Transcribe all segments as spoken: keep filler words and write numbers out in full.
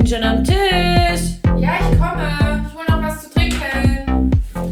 bin schon am Tisch. Ja, ich komme. Ich hol noch was zu trinken.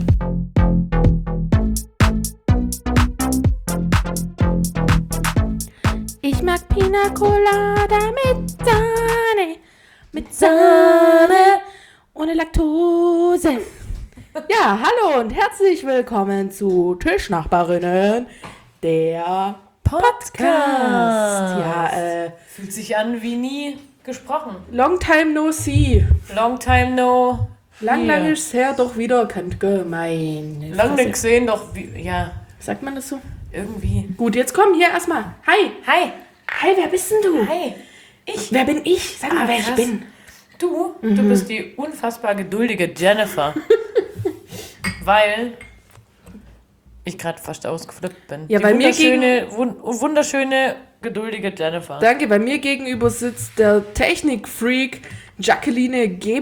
Ich mag Pina Colada mit Sahne. Mit Sahne. Ohne Laktose. Ja, hallo und herzlich willkommen zu Tischnachbarinnen, der Podcast. Ja, äh, Fühlt sich an wie nie gesprochen. long time no see. Long time no. Lang, Hier. lang ist her, doch wieder könnt gemein. Lang nicht gesehen, doch wie, ja, Sagt man das so? irgendwie. Gut, jetzt komm hier erstmal. Hi. Hi. Hi, wer bist denn du? Hi. Ich. Wer bin ich? Sag mal, Ah, wer ich krass. bin. Du, du bist die unfassbar geduldige Jennifer. Weil ich gerade fast ausgeflippt bin. Ja, die bei mir wunderschöne, wun- wunderschöne, geduldige Jennifer. Danke, bei mir gegenüber sitzt der Technikfreak Jacqueline G.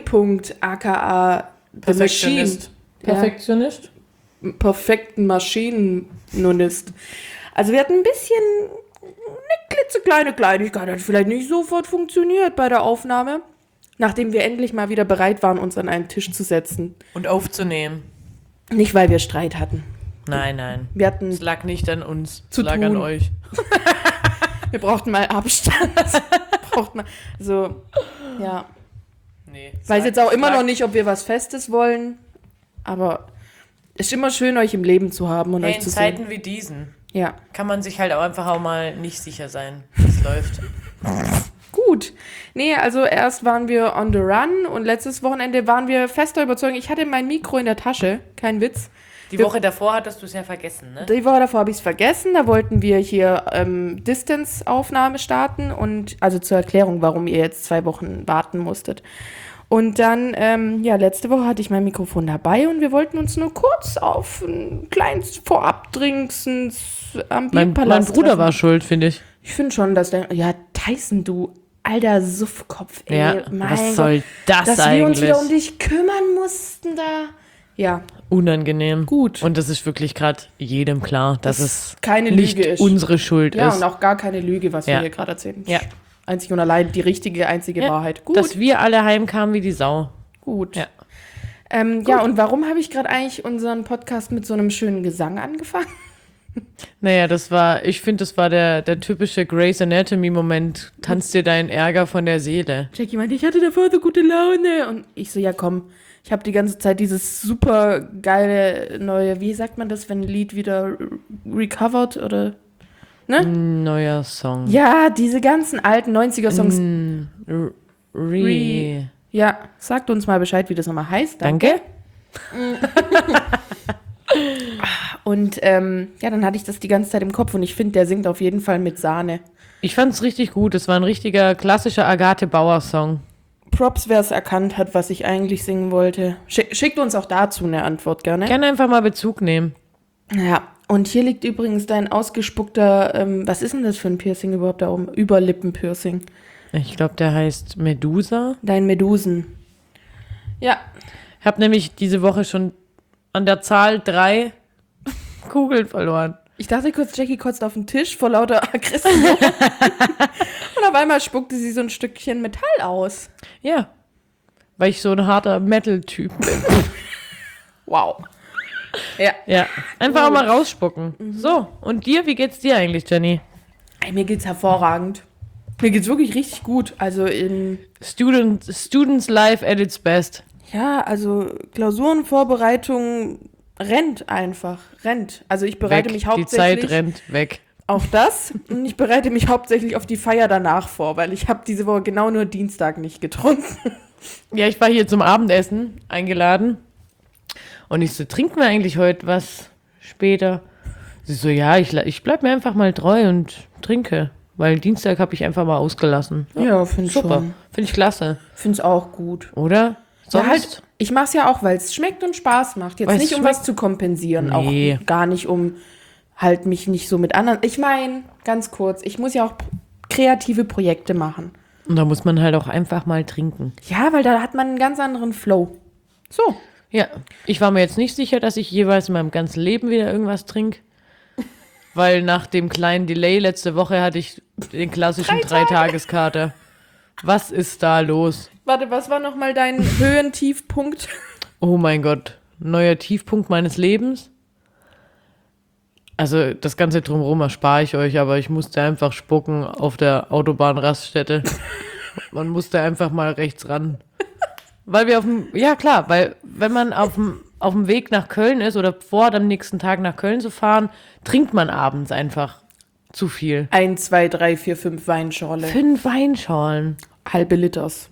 aka The Machine. Perfektionist. Perfektionist? Ja, perfekten Maschinennonist. Also wir hatten ein bisschen eine klitzekleine Kleinigkeit, hat vielleicht nicht sofort funktioniert bei der Aufnahme, nachdem wir endlich mal wieder bereit waren, uns an einen Tisch zu setzen. Und aufzunehmen. Nicht, weil wir Streit hatten. Nein, nein. Wir hatten, Es lag nicht an uns, Zu es lag tun. an euch. wir brauchten mal Abstand. Brauchten mal, so, ja. Nee, es Weiß lag- jetzt auch es immer lag- noch nicht, ob wir was Festes wollen, aber es ist immer schön, euch im Leben zu haben und Hey, euch in zu Zeiten sehen. wie diesen Ja, kann man sich halt auch einfach auch mal nicht sicher sein, wie es läuft. gut. Nee, also erst waren wir on the run und letztes Wochenende waren wir fester Überzeugung, ich hatte mein Mikro in der Tasche, kein Witz. Die Wir- Woche davor hattest du es ja vergessen, ne? Die Woche davor habe ich es vergessen, da wollten wir hier ähm, Distance-Aufnahme starten und also zur Erklärung, warum ihr jetzt zwei Wochen warten musstet. Und dann, ähm, ja, letzte Woche hatte ich mein Mikrofon dabei und wir wollten uns nur kurz auf ein kleines Vorabdrinksens am Mein, mein Bierpalast Bruder treffen. war schuld, finde ich. Ich finde schon, dass der, ja, Tyson, du alter Suffkopf, ey, Ja, mein was Gott, soll das dass wir eigentlich? uns wieder um dich kümmern mussten da. Ja, Unangenehm. Gut. Und das ist wirklich gerade jedem klar, dass Das es keine nicht Lüge ist. unsere Schuld ja, ist. und auch gar keine Lüge, was wir Ja. hier gerade erzählen. Ja. Einzig und allein die richtige, einzige Ja, Wahrheit. Gut, Dass wir alle heimkamen wie die Sau. gut. Ja. Ähm, ja, und warum habe ich gerade eigentlich unseren Podcast mit so einem schönen Gesang angefangen? Naja, das war, ich finde, das war der, der typische Grey's Anatomy-Moment. Tanzt dir deinen Ärger von der Seele. Jackie meinte, ich hatte davor so gute Laune. Und ich so, ja komm, ich habe die ganze Zeit dieses super geile neue, wie sagt man das, wenn ein Lied wieder recovered oder, ne? Neuer Song. Ja, diese ganzen alten neunziger-Songs. Mm, r- Re. Re- Ja, sagt uns mal Bescheid, wie das nochmal heißt. Danke. Und ähm, ja, dann hatte ich das die ganze Zeit im Kopf und ich finde, der singt auf jeden Fall mit Sahne. Ich fand's richtig gut. Es war ein richtiger klassischer Agathe Bauer-Song. Props, wer es erkannt hat, was ich eigentlich singen wollte. Schick, schickt uns auch dazu eine Antwort gerne. Gerne einfach mal Bezug nehmen. Ja, und hier liegt übrigens dein ausgespuckter, ähm, was ist denn das für ein Piercing überhaupt da oben? Überlippenpiercing. Ich glaube, der heißt Medusa. Dein Medusen. Ja, Ich habe nämlich diese Woche schon an der Zahl drei Kugeln verloren. ich dachte kurz, Jackie kotzt auf den Tisch vor lauter Aggression. Und auf einmal spuckte sie so ein Stückchen Metall aus. Ja, weil ich so ein harter Metal-Typ bin. Wow. Ja. Ja, einfach auch mal rausspucken. So, und dir, wie geht's dir eigentlich, Jenny? Ey, mir geht's hervorragend. Mir geht's wirklich richtig gut. Also in, Student, Students Life at its best. ja, also Klausurenvorbereitung rennt einfach, rennt. Also ich bereite Weg. mich Die hauptsächlich Zeit rennt weg. auf das und ich bereite mich hauptsächlich auf die Feier danach vor, weil ich habe diese Woche genau nur Dienstag nicht getrunken. Ja, ich war hier zum Abendessen eingeladen. Und ich so, trinken wir eigentlich heute was später? Sie so, ja, ich, la- ich bleib mir einfach mal treu und trinke. Weil Dienstag habe ich einfach mal ausgelassen. Ja, finde ich Super. schon. Finde ich klasse. Finde es auch gut. Oder? Sonst? Ja, halt, ich mache es ja auch, weil es schmeckt und Spaß macht. Jetzt Weil es nicht, um schmeckt- was zu kompensieren. Nee. Auch gar nicht, um halt mich nicht so mit anderen... Ich meine, ganz kurz, ich muss ja auch kreative Projekte machen. Und da muss man halt auch einfach mal trinken. Ja, weil da hat man einen ganz anderen Flow. So. Ja, ich war mir jetzt nicht sicher, dass ich jeweils in meinem ganzen Leben wieder irgendwas trinke. Weil nach dem kleinen Delay letzte Woche hatte ich den klassischen Drei Tage. Dreitageskater. Was ist da los? Warte, was war nochmal dein Höhentiefpunkt? Oh mein Gott. Neuer Tiefpunkt meines Lebens. Also das Ganze drumherum erspare ich euch, aber ich musste einfach spucken auf der Autobahnraststätte. Man musste einfach mal rechts ran. Weil wir auf dem, ja klar, weil wenn man auf dem, auf dem Weg nach Köln ist oder vor am nächsten Tag nach Köln zu fahren, trinkt man abends einfach zu viel. Ein, zwei, drei, vier, fünf Weinschorle. Fünf Weinschorlen. Halbe Liters.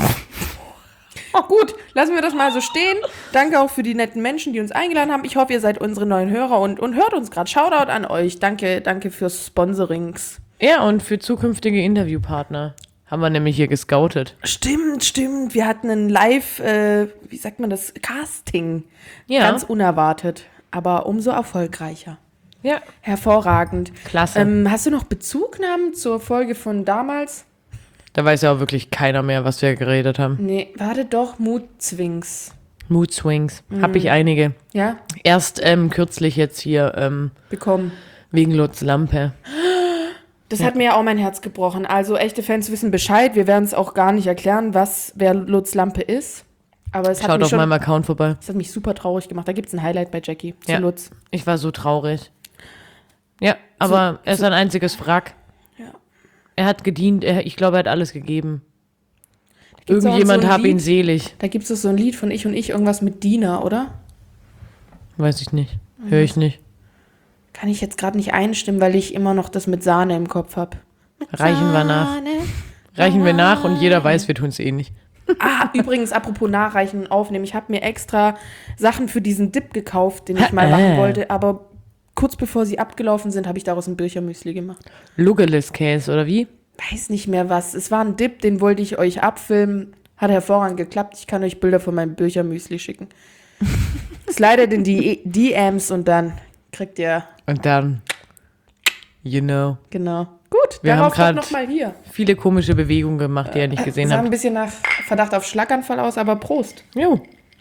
Gut, lassen wir das mal so stehen. Danke auch für die netten Menschen, die uns eingeladen haben. Ich hoffe, ihr seid unsere neuen Hörer und, und hört uns gerade. Shoutout an euch. Danke, danke fürs Sponsorings. Ja, und für zukünftige Interviewpartner haben wir nämlich hier gescoutet. Stimmt, stimmt. Wir hatten ein Live, äh, wie sagt man das, Casting. Ja. Ganz unerwartet, aber umso erfolgreicher. Ja. Hervorragend. Klasse. Ähm, hast du noch Bezugnahmen zur Folge von damals? Da weiß ja auch wirklich keiner mehr, was wir geredet haben. Nee, warte doch, Mood-Swings. Mood Swings. Hab ich einige. Ja, Erst ähm, kürzlich jetzt hier ähm, bekommen. wegen Lutz Lampe. Das hat mir ja auch mein Herz gebrochen. Also echte Fans wissen Bescheid. Wir werden es auch gar nicht erklären, was wer Lutz Lampe ist. Aber es hat, Schaut mich auf schon, meinem Account vorbei. es hat mich super traurig gemacht. Da gibt es ein Highlight bei Jackie zu Ja. Lutz. Ich war so traurig. Ja, aber er ist ein einziges Wrack. Ja. Er hat gedient, er, ich glaube, er hat alles gegeben. gibt's auch Irgendjemand so ein hab ihn Lied. selig. Da gibt es so ein Lied von Ich und Ich, irgendwas mit Dina, oder? Weiß ich nicht. Höre ich nicht. Kann ich jetzt gerade nicht einstimmen, weil ich immer noch das mit Sahne im Kopf habe. Reichen wir nach. Reichen wir nach und jeder weiß, wir tun es eh nicht. Ah, übrigens, apropos Nachreichen und Aufnehmen. Ich habe mir extra Sachen für diesen Dip gekauft, den ich mal machen wollte. Aber kurz bevor sie abgelaufen sind, habe ich daraus ein Birchermüsli gemacht. Lugelis-Käse, oder wie? Weiß nicht mehr was. Es war ein Dip, den wollte ich euch abfilmen. Hat hervorragend geklappt. Ich kann euch Bilder von meinem Birchermüsli schicken. Slidet in die D Ms und dann kriegt ihr, Und dann, you know, genau. Gut, Wir darauf haben doch grad- noch mal hier. viele komische Bewegungen gemacht, die ihr nicht gesehen Sah ein habt. bisschen nach Verdacht auf Schlaganfall aus, aber Prost. Jo.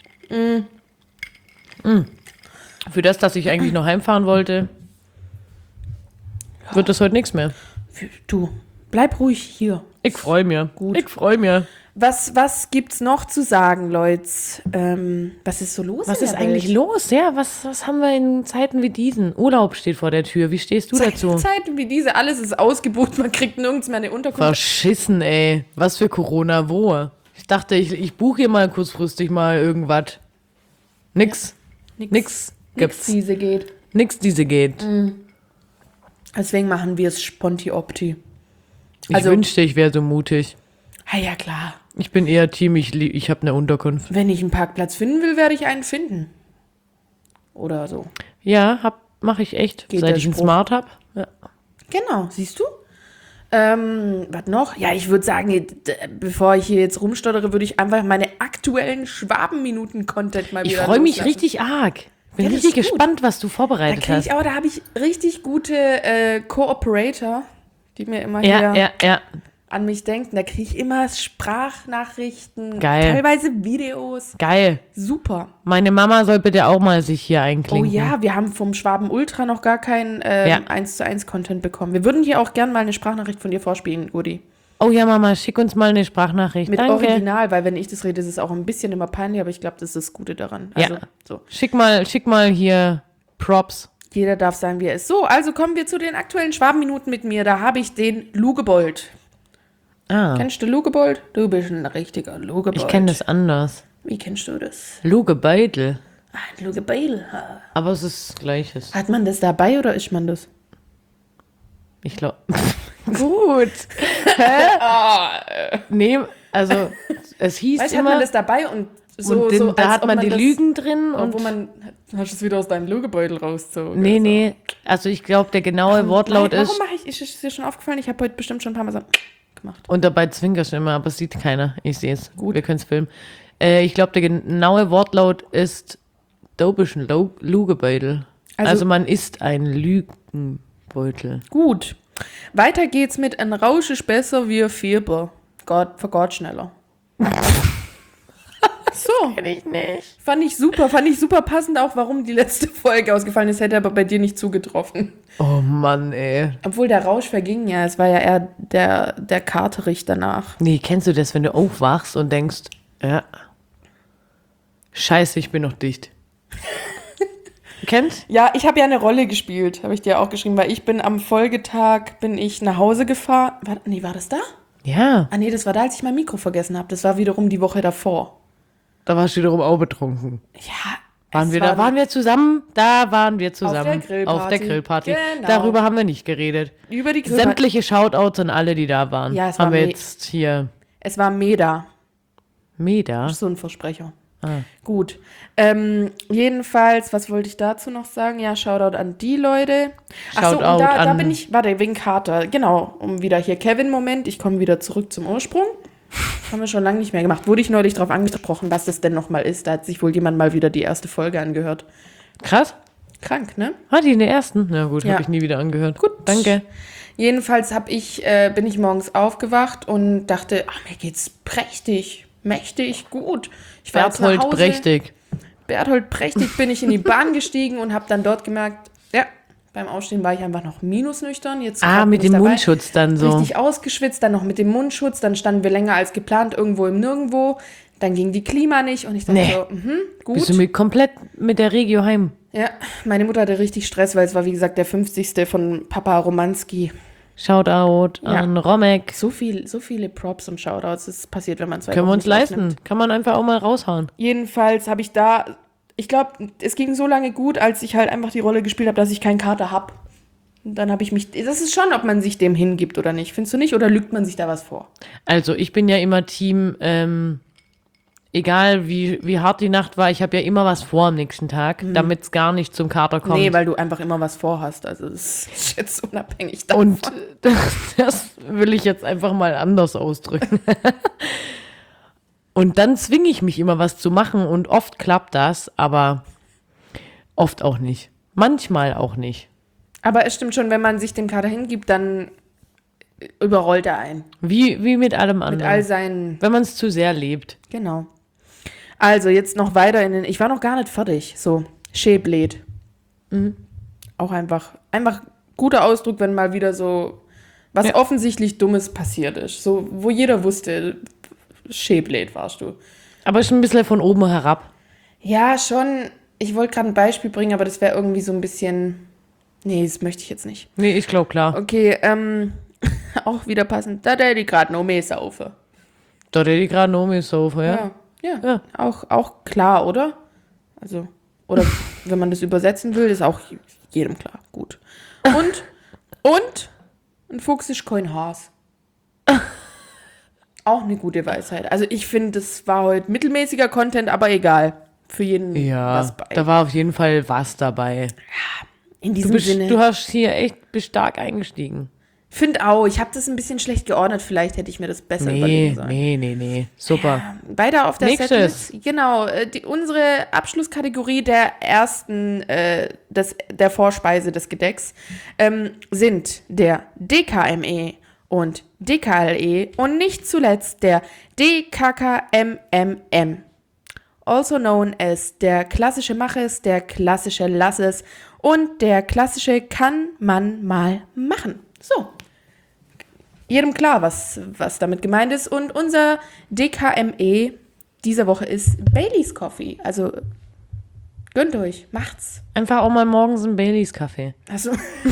Mm. Für das, dass ich eigentlich noch heimfahren wollte, wird das heute nichts mehr. Du, bleib ruhig hier. Ich freue mich. Gut. Ich freue mich. Was, was gibt's noch zu sagen, Leute? Ähm, was ist so los? Was in ist der eigentlich Welt? los? Ja, was, was haben wir in Zeiten wie diesen? Urlaub steht vor der Tür. Wie stehst du dazu? Zeiten wie diese, alles ist ausgebucht, man kriegt nirgends mehr eine Unterkunft. Verschissen, ey. Was für Corona, wo? Ich dachte, ich, ich buche hier mal kurzfristig mal irgendwas. Nix. Nix, Nix gibt's. diese geht. Nix, diese geht. Deswegen machen wir es Sponti-Opti. Ich Also- wünschte, ich wäre so mutig. Ah ja, klar. Ich bin eher Team, ich, lie- ich habe eine Unterkunft. Wenn ich einen Parkplatz finden will, werde ich einen finden. Oder so. Ja, hab, mache ich echt, Geht seit der ich einen Spruch. Smart habe. Ja. Genau, siehst du? Ähm, was noch? Ja, ich würde sagen, d- bevor ich hier jetzt rumstottere, würde ich einfach meine aktuellen Schwabenminuten-Content mal Ich wieder freue mich loslassen. richtig arg. Bin Ja, das richtig ist gut. gespannt, was du Da vorbereitet kriege hast. ich, aber da habe ich richtig gute äh, Co-Operator, die mir immer Ja, hier ja, ja. an mich denken. Da kriege ich immer Sprachnachrichten, Geil. teilweise Videos. Geil. Super. Meine Mama soll bitte auch mal sich hier Oh einklinken. ja, wir haben vom Schwaben Ultra noch gar keinen ähm, Ja. eins zu eins Content bekommen. Wir würden hier auch gern mal eine Sprachnachricht von dir vorspielen, Udi. Oh ja, Mama, schick uns mal eine Sprachnachricht. Mit Danke. Original, weil wenn ich das rede, ist es auch ein bisschen immer peinlich, aber ich glaube, das ist das Gute daran. Also, Ja. so. Schick mal, schick mal hier Props. Jeder darf sein, wie er ist. So, also kommen wir zu den aktuellen Schwabenminuten mit mir. Da habe ich den Lugebold. Ah, Kennst du Lugebold? Du bist ein richtiger Lugebold. ich kenne das anders. Wie kennst du das? Luge Beutel. Ah, ein Lugebold. Aber es ist das Gleiches. Hat man das dabei oder isst man das? Ich glaube. Gut. Hä? Nee, also es hieß Weißt du, hat immer. man das dabei und so, und den, so da als hat ob man die das, Lügen drin und. wo man, hast du es wieder aus deinem Lugebeutel rausgezogen? nee, oder so? nee. Also ich glaube, der genaue Wortlaut Warum ist. mache ich, ist es dir schon aufgefallen? Ich habe heute bestimmt schon ein paar Mal so gemacht. Und dabei zwinkerst du immer, aber es sieht keiner. Ich sehe es. Gut. Wir können es filmen. Äh, ich glaube, der genaue Wortlaut ist dobischen Lugebeutel. Also, Also- man ist ein Lügenbeutel. Gut. Weiter geht's mit ein Rausch ist besser wie ein Fieber. Gott, vergott schneller. So. Kenn ich nicht. Fand ich super, fand ich super passend auch, warum die letzte Folge ausgefallen ist, hätte aber bei dir nicht zugetroffen. Oh Mann, ey. Obwohl der Rausch verging ja, es war ja eher der, der Katerich danach. Nee, kennst du das, wenn du aufwachst und denkst, ja, scheiße, ich bin noch dicht. Kennst? Ja, ich habe ja eine Rolle gespielt, habe ich dir auch geschrieben, weil ich bin am Folgetag, bin ich nach Hause gefahren. War, nee, war das da? Ja, Ah nee, das war da, als ich mein Mikro vergessen habe. Das war wiederum die Woche davor. da warst du wiederum auch betrunken. Ja, Waren es wir war da? Waren wir zusammen? Da waren wir zusammen. der Grillparty. Auf der Grillparty. Genau. Darüber haben wir nicht geredet. über die Grillparty. Sämtliche Shoutouts an alle, die da waren. Ja, es war haben wir me- jetzt hier. Es war Meda. Meda. So ein Versprecher. Ah. Gut. Ähm, jedenfalls, was wollte ich dazu noch sagen? Ja, Shoutout an die Leute. Achso, und Shoutout da, da an- bin ich, warte, wegen Kater. Genau, um wieder hier Kevin-Moment. Ich komme wieder zurück zum Ursprung. Haben wir schon lange nicht mehr gemacht. Wurde ich neulich darauf angesprochen, was das denn nochmal ist. Da hat sich wohl jemand mal wieder die erste Folge angehört. Krass. Krank, ne? War die in der ersten? Na gut, Ja. habe ich nie wieder angehört. Gut. Danke. Jedenfalls hab ich, äh, bin ich morgens aufgewacht und dachte, ach, mir geht's prächtig, mächtig, gut. Ich war jetzt nach Berthold Hause. Prächtig. Berthold Prächtig bin ich in die Bahn gestiegen und habe dann dort gemerkt, ja, beim Aufstehen war ich einfach noch minusnüchtern. Jetzt Ah, grad mit bin ich dem dabei. Mundschutz dann so. Richtig ausgeschwitzt, dann noch mit dem Mundschutz, dann standen wir länger als geplant irgendwo im Nirgendwo, dann ging die Klima nicht und ich dachte Nee. so, mhm, gut. Bist du mit, komplett mit der Regio heim? Ja, meine Mutter hatte richtig Stress, weil es war, wie gesagt, der fünfzigste von Papa Romanski. Shoutout Ja. an Romek. So viel, so viele Props und Shoutouts, das passiert, wenn man zwei Können wir Wochen uns nicht leisten. aufnimmt. Kann man einfach auch mal raushauen. Jedenfalls habe ich da, ich glaube, es ging so lange gut, als ich halt einfach die Rolle gespielt habe, dass ich keinen Kater habe. Und dann habe ich mich, das ist schon, ob man sich dem hingibt oder nicht. Findest du nicht? Oder lügt man sich da was vor? Also ich bin ja immer Team, ähm, egal wie, wie hart die Nacht war, ich habe ja immer was vor am nächsten Tag, damit es gar nicht zum Kater kommt. Nee, weil du einfach immer was vorhast. Also das ist jetzt unabhängig davon. Und das, das will ich jetzt einfach mal anders ausdrücken. Und dann zwinge ich mich immer was zu machen und oft klappt das, aber oft auch nicht. Manchmal auch nicht. Aber es stimmt schon, wenn man sich dem Kater hingibt, dann überrollt er ein. Wie, wie mit allem Mit anderen. all seinen, Wenn man es zu sehr lebt. genau. Also jetzt noch weiter in den, ich war noch gar nicht fertig. So, Schäblet. Mhm. Auch einfach, einfach guter Ausdruck, wenn mal wieder so was Ja. offensichtlich Dummes passiert ist. So, wo jeder wusste, Schäblet warst du. Aber schon ein bisschen von oben herab. Ja, schon. Ich wollte gerade ein Beispiel bringen, aber das wäre irgendwie so ein bisschen. Nee, das möchte ich jetzt nicht. Nee, ich glaube klar. Okay, ähm, auch wieder passend. Da hätte ich gerade noch mehr saufe. Da hätte ich gerade noch mit Sofa, ja? Ja, ja. Ja. Auch, auch klar, oder? Also, oder wenn man das übersetzen will, ist auch jedem klar. Gut. Und, und, ein Fuchs ist kein Has. Auch eine gute Weisheit. Also ich finde, das war heute mittelmäßiger Content, aber egal. Für jeden Ja, was bei. da war auf jeden Fall was dabei. In Du, diesem bist, Sinne. du hast hier echt bist stark eingestiegen. Finde auch, ich habe das ein bisschen schlecht geordnet. Vielleicht hätte ich mir das besser Nee, überlegen sollen. nee, nee, nee. Super. Weiter auf der Nächstes. Setlist. Genau, äh, die, unsere Abschlusskategorie der ersten, äh, des, der Vorspeise des Gedecks ähm, sind der D K M E und D K L E und nicht zuletzt der D K K M M M. Also known as der klassische Mach es, der klassische Lass es und der klassische kann man mal machen. So. Jedem klar, was, was damit gemeint ist. Und unser D K M E diese Woche ist Baileys Coffee. Also gönnt euch, macht's. Einfach auch mal morgens einen Baileys Kaffee. Also,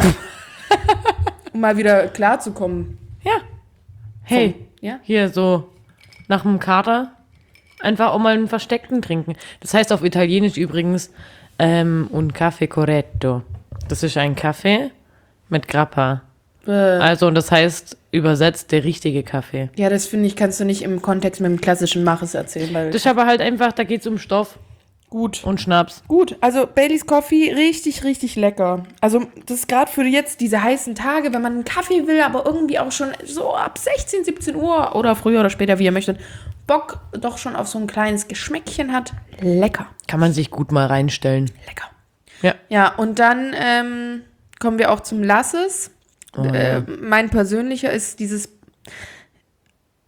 um mal wieder klarzukommen. Ja. Hey, Ja? hier so nach dem Kater einfach auch mal einen versteckten trinken. Das heißt auf Italienisch übrigens ähm, un caffè corretto. Das ist ein Kaffee mit Grappa. Äh, Also und das heißt übersetzt der richtige Kaffee. ja, das finde ich, kannst du nicht im Kontext mit dem klassischen Maches erzählen. Weil Das ist aber halt einfach, da geht's um Stoff gut. und Schnaps. Gut, also Baileys Coffee, richtig, richtig lecker. Also das ist gerade für jetzt diese heißen Tage, wenn man einen Kaffee will, aber irgendwie auch schon so ab sechzehn, siebzehn Uhr oder früher oder später, wie ihr möchtet, Bock doch schon auf so ein kleines Geschmäckchen hat. Lecker, Kann man sich gut mal reinstellen. lecker. Ja. Ja, und dann ähm, kommen wir auch zum Lasses. Oh, äh, ja. mein persönlicher ist dieses,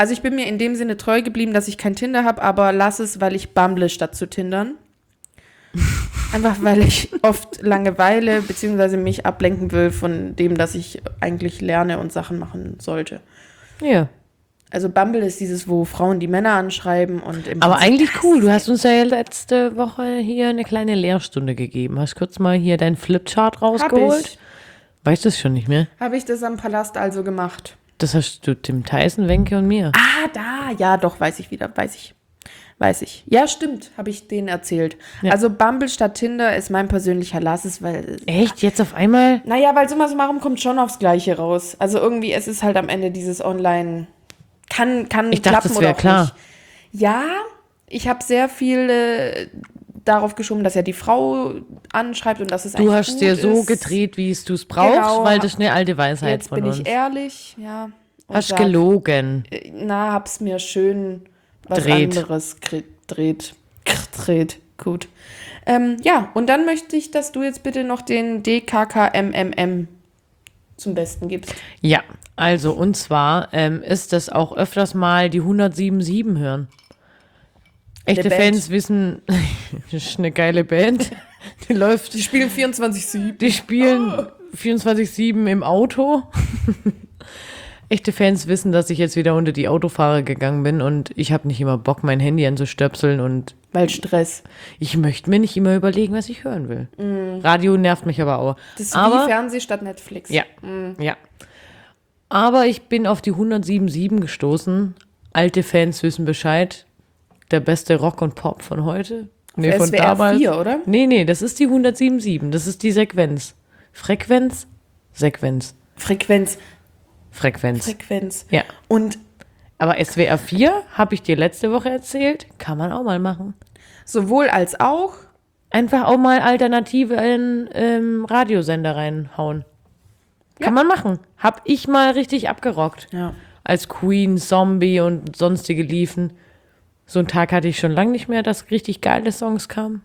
Also ich bin mir in dem Sinne treu geblieben, dass ich kein Tinder habe, aber lass es, weil ich bumble statt zu tindern. Einfach weil ich oft Langeweile bzw. mich ablenken will von dem, dass ich eigentlich lerne und Sachen machen sollte. Ja. Also Bumble ist dieses, wo Frauen die Männer anschreiben und im Aber Prinzip- eigentlich cool. Du hast uns ja letzte Woche hier eine kleine Lehrstunde gegeben. Hast kurz mal hier deinen Flipchart Hab rausgeholt? ich, Weißt du es schon nicht mehr? hab ich das am Palast also gemacht. Das hast du Tim Tyson, Wenke und mir. Ah, da, ja, doch, weiß ich wieder, weiß ich. Weiß ich. Ja, stimmt, habe ich denen erzählt. Ja. Also Bumble statt Tinder ist mein persönlicher Lasses, weil, Echt? Jetzt auf einmal? naja, weil summa summarum kommt schon aufs Gleiche raus. Also irgendwie, es ist halt am Ende dieses Online, kann, kann Ich dachte, klappen das oder wäre auch klar. nicht. Ja, ich habe sehr viel äh, darauf geschoben, dass er die Frau anschreibt und dass es Du eigentlich hast gut dir so ist. gedreht, wie es du es brauchst, Genau. weil das ist eine alte Weisheit Jetzt von bin uns. ich ehrlich, ja. und Hast sag, gelogen. äh, Na, hab's mir schön was Dreht. anderes kre- dreht. Dreht. Gut. Ähm, ja, und dann möchte ich, dass du jetzt bitte noch den D K K M M M zum Besten gibst. Ja, also und zwar ähm, ist das auch öfters mal die hundertsiebenundsiebzig hören. Echte Band. Fans wissen, das ist eine geile Band. Die läuft, Die spielen vierundzwanzig sieben. die spielen vierundzwanzig sieben im Auto. Echte Fans wissen, dass ich jetzt wieder unter die Autofahrer gegangen bin und ich habe nicht immer Bock, mein Handy anzustöpseln und Weil Stress. ich möchte mir nicht immer überlegen, was ich hören will. Radio nervt mich aber auch. Das ist aber wie Fernseh statt Netflix. Ja, ja. Aber ich bin auf die hundertsiebenundsiebzig gestoßen. Alte Fans wissen Bescheid. Der beste Rock und Pop von heute. Nee, S von W R damals. vier, oder? Nee, nee, das ist die hundertsiebenundsiebzig. Das ist die Sequenz. Frequenz? Sequenz. Frequenz. Frequenz. Frequenz. Ja. Und Aber S W R vier, habe ich dir letzte Woche erzählt, kann man auch mal machen. sowohl als auch, Einfach auch mal alternative in, ähm, Radiosender reinhauen. Kann man machen. Hab ich mal richtig abgerockt. ja. Als Queen, Zombie und sonstige liefen. So einen Tag hatte ich schon lange nicht mehr, dass richtig geile Songs kamen.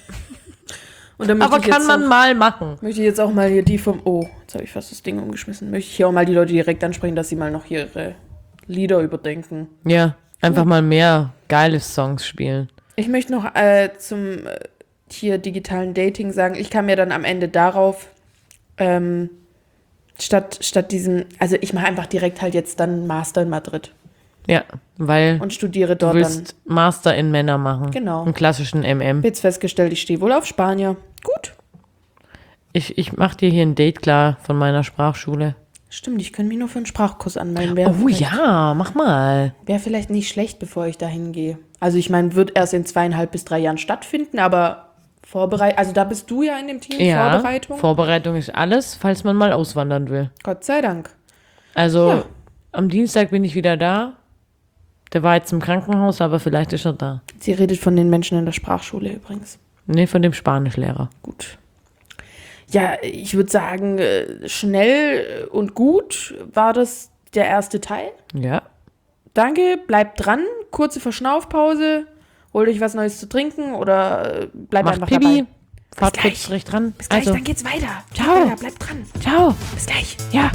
Und dann möchte Aber ich kann jetzt man auch, mal machen. möchte ich jetzt auch mal hier die vom, oh, jetzt habe ich fast das Ding umgeschmissen, möchte ich hier auch mal die Leute direkt ansprechen, dass sie mal noch ihre Lieder überdenken. Ja, einfach mal mehr geile Songs spielen. Ich möchte noch äh, zum äh, hier digitalen Dating sagen, ich kann mir dann am Ende darauf ähm, statt, statt diesem, also ich mache einfach direkt halt jetzt dann Master in Madrid Ja, weil und studiere du dort dann. willst Master in Männer machen. Genau. Einen klassischen M M. Hab jetzt festgestellt, ich stehe wohl auf Spanier. Gut. Ich, ich mach dir hier ein Date klar von meiner Sprachschule. Stimmt, ich könnte mich nur für einen Sprachkurs anmelden. Wäre Oh vielleicht, ja, mach mal. Wäre vielleicht nicht schlecht, bevor ich da hingehe. Also ich meine, wird erst in zweieinhalb bis drei Jahren stattfinden, aber Vorbereitung, also da bist du ja in dem Team, Ja, Vorbereitung. Vorbereitung ist alles, falls man mal auswandern will. Gott sei Dank. Also Ja. am Dienstag bin ich wieder da. Der war jetzt im Krankenhaus, aber vielleicht ist er da. Sie redet von den Menschen in der Sprachschule übrigens. Nee, von dem Spanischlehrer. Gut. Ja, ich würde sagen, äh, schnell und gut war das der erste Teil. Ja. Danke, bleibt dran. Kurze Verschnaufpause. Holt euch was Neues zu trinken oder äh, bleibt Macht einfach Pipi. dabei. Fahrt Bis kurz gleich. recht dran. Bis gleich, also, dann geht's weiter. Ciao. Weiter, bleibt dran. ciao. Bis gleich. Ja.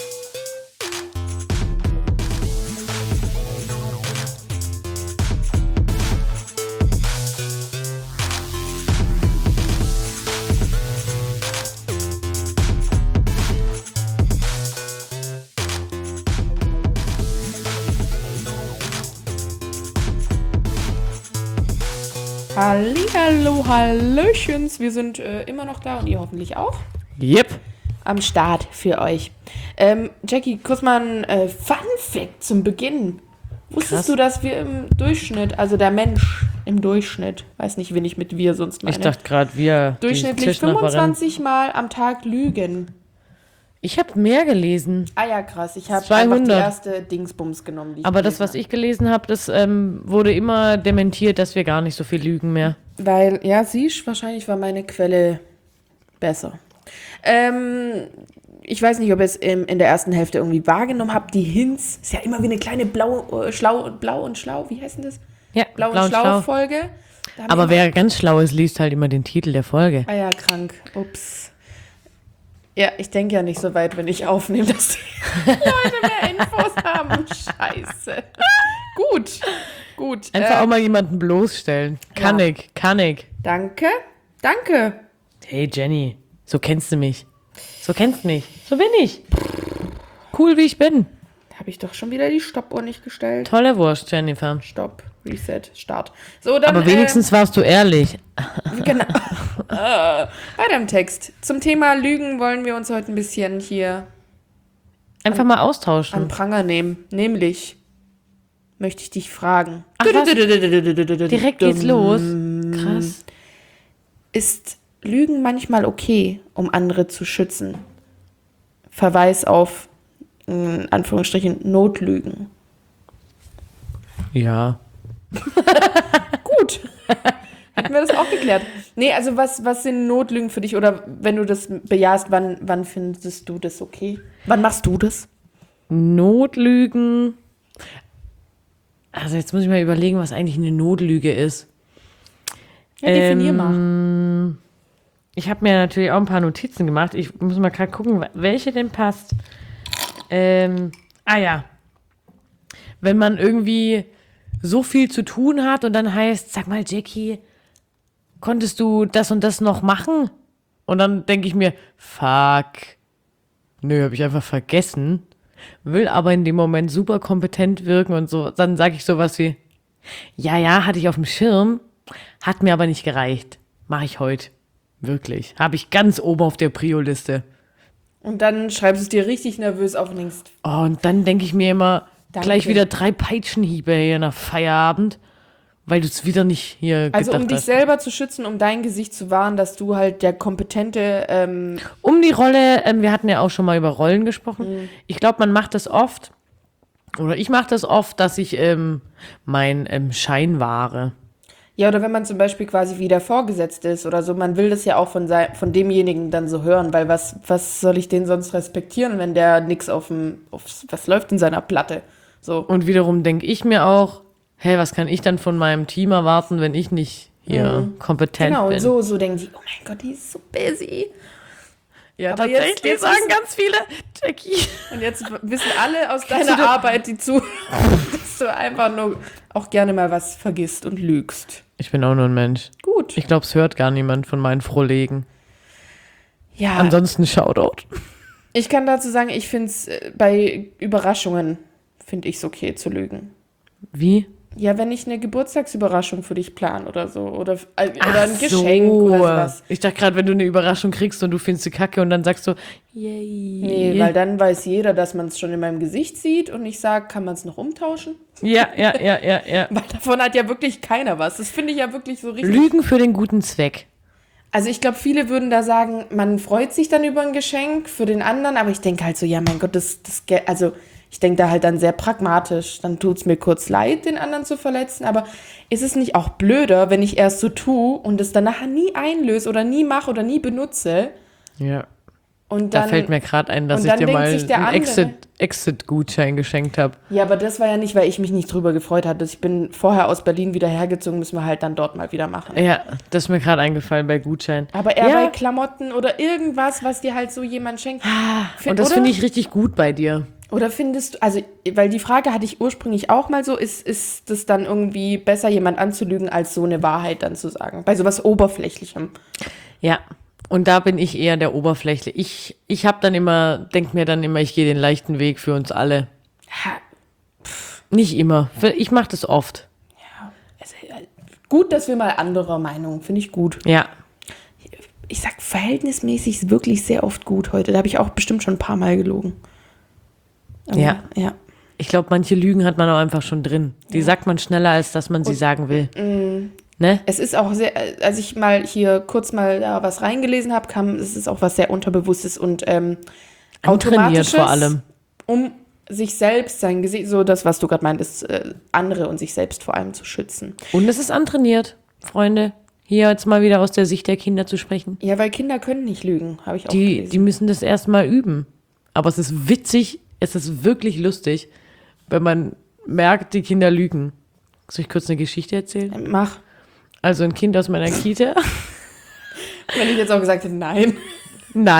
Hallihallo, Hallöchens. Wir sind äh, immer noch da und ihr hoffentlich auch. Yep. Am Start für euch. Ähm, Jackie, kurz mal ein äh, Fun-Fact zum Beginn. Wusstest Krass. du, dass wir im Durchschnitt, also der Mensch im Durchschnitt, weiß nicht, wen ich mit wir sonst meine, Ich dachte gerade, wir. die durchschnittlich Tischnachbarin. fünfundzwanzig Mal am Tag lügen? Ich habe mehr gelesen. Ah ja, krass. Ich habe einfach die zweihundert. erste Dingsbums genommen. Die ich Aber das, gelesen was ich gelesen habe, das ähm, wurde immer dementiert, dass wir gar nicht so viel lügen mehr. habe. Weil, ja, siehst, wahrscheinlich war meine Quelle besser. Ähm, ich weiß nicht, ob ihr es im, in der ersten Hälfte irgendwie wahrgenommen habt. Die Hints ist ja immer wie eine kleine blau, äh, schlau, blau und schlau. Wie heißt denn das? Ja, Blau und schlau Folge. Da haben Aber wir wer ganz schlau ist, liest halt immer den Titel der Folge. Ah ja, krank. Ups. Ja, ich denke ja nicht so weit, wenn ich aufnehme, dass die Leute mehr Infos haben. Scheiße. Gut, gut. Einfach äh, auch mal jemanden bloßstellen. Kann ja. ich, kann ich. Danke, danke. Hey Jenny, so kennst du mich. So kennst du mich. So bin ich. Cool, wie ich bin. Habe ich doch schon wieder die Stoppuhr nicht gestellt. Tolle Wurst, Jennifer. Stopp, Reset, Start. So, dann, Aber wenigstens warst du ehrlich. Äh, genau. äh, weiter im Text. Zum Thema Lügen wollen wir uns heute ein bisschen hier Einfach mal an austauschen. Pranger nehmen. Nämlich möchte ich dich fragen. Ach, was? Direkt geht's los. Krass. Ist Lügen manchmal okay, um andere zu schützen? Verweis auf, in Anführungsstrichen, Notlügen. Ja. Gut. Hätten wir das auch geklärt. Nee, also was, was sind Notlügen für dich? Oder wenn du das bejahst, wann, wann findest du das okay? Wann machst du das? Notlügen. Also jetzt muss ich mal überlegen, was eigentlich eine Notlüge ist. Ja, definier Ähm, mal. Ich habe mir natürlich auch ein paar Notizen gemacht. Ich muss mal gerade gucken, welche denn passt. Ähm, ah ja. Wenn man irgendwie so viel zu tun hat und dann heißt, sag mal, Jackie, konntest du das und das noch machen? Und dann denke ich mir, fuck. Nö, habe ich einfach vergessen. Will aber in dem Moment super kompetent wirken und so. Dann sage ich sowas wie, ja, ja, hatte ich auf dem Schirm, hat mir aber nicht gereicht. Mache ich heute. Wirklich. Habe ich ganz oben auf der Prio-Liste. Und dann schreibst du es dir richtig nervös auf und denkst, Oh, und dann denke ich mir immer, Danke. gleich wieder drei Peitschenhiebe hier nach Feierabend, weil du es wieder nicht hier also um gedacht dich hast. selber zu schützen, um dein Gesicht zu wahren, dass du halt der kompetente, ähm, Um die Rolle, ähm, wir hatten ja auch schon mal über Rollen gesprochen. Mhm. Ich glaube, man macht das oft, oder ich mache das oft, dass ich ähm, mein ähm, Schein wahre. ja, oder wenn man zum Beispiel quasi wieder vorgesetzt ist oder so, man will das ja auch von, sei, von demjenigen dann so hören, weil was, was soll ich den sonst respektieren, wenn der nix auf dem, auf, was läuft in seiner Platte? So. Und wiederum denke ich mir auch, hey, was kann ich dann von meinem Team erwarten, wenn ich nicht hier kompetent Genau, bin? und so, so denken die, oh mein Gott, die ist so busy. Ja, Aber tatsächlich jetzt- jetzt sagen wissen- ganz viele, Jackie. Und jetzt wissen alle aus du deiner das- Arbeit, die zu, dass du einfach nur auch gerne mal was vergisst und lügst. Ich bin auch nur ein Mensch. Gut. Ich glaube, es hört gar niemand von meinen Frohlegen. Ja, Ansonsten Shoutout. ich kann dazu sagen, ich finde es bei Überraschungen, finde ich es okay zu lügen. Wie? Ja, wenn ich eine Geburtstagsüberraschung für dich plan oder so. Oder, äh, oder Ach ein Geschenk oder sowas. Ich dachte gerade, wenn du eine Überraschung kriegst und du findest sie kacke und dann sagst du, yay. Nee, weil dann weiß jeder, dass man es schon in meinem Gesicht sieht und ich sage, kann man es noch umtauschen? Ja, ja, ja, ja, ja. Weil davon hat ja wirklich keiner was. Das finde ich ja wirklich so richtig. Lügen für den guten Zweck. Also ich glaube, viele würden da sagen, man freut sich dann über ein Geschenk für den anderen, aber ich denke halt so, ja mein Gott, das, das Ge- also ich denke da halt dann sehr pragmatisch. Dann tut es mir kurz leid, den anderen zu verletzen, aber ist es nicht auch blöder, wenn ich erst so tue und es dann nachher nie einlöse oder nie mache oder nie benutze? Ja. Und Da dann, fällt mir gerade ein, dass und ich dann dir denkt mal sich der einen andere- Exit, Exit-Gutschein geschenkt habe. Ja, aber das war ja nicht, weil ich mich nicht drüber gefreut hatte. Ich bin vorher aus Berlin wieder hergezogen, müssen wir halt dann dort mal wieder machen. Ja, das ist mir gerade eingefallen bei Gutschein. Aber eher ja. bei Klamotten oder irgendwas, was dir halt so jemand schenkt. Find- Und das oder? finde ich richtig gut bei dir. Oder findest du, also, weil die Frage hatte ich ursprünglich auch mal so, ist, ist das dann irgendwie besser, jemand anzulügen, als so eine Wahrheit dann zu sagen? Bei sowas Oberflächlichem. Ja, und da bin ich eher der Oberflächliche. Ich, ich habe dann immer, denk mir dann immer, ich gehe den leichten Weg für uns alle. Ha, Nicht immer. Ich mache das oft. also, äh, gut, dass wir mal anderer Meinung, finde ich gut. Ja. Ich sag verhältnismäßig wirklich sehr oft gut heute. Da habe ich auch bestimmt schon ein paar Mal gelogen. Aber, Ja. Ja. Ich glaube, manche Lügen hat man auch einfach schon drin. Die sagt man schneller, als dass man sie sagen will. Ne? Es ist auch sehr, als ich mal hier kurz mal da was reingelesen habe, kam, es ist auch was sehr Unterbewusstes und ähm, Antrainiert Automatisches, vor allem. um sich selbst, sein Gesicht, so das, was du gerade meintest, äh, andere und sich selbst vor allem zu schützen. Und es ist antrainiert, Freunde. Hier jetzt mal wieder aus der Sicht der Kinder zu sprechen. Ja, weil Kinder können nicht lügen, habe ich auch Die, gelesen. die müssen das erstmal üben. Aber es ist witzig, es ist wirklich lustig, wenn man merkt, die Kinder lügen. Soll ich kurz eine Geschichte erzählen? Mach. Also ein Kind aus meiner Kita. Wenn ich jetzt auch gesagt hätte, nein. Nein,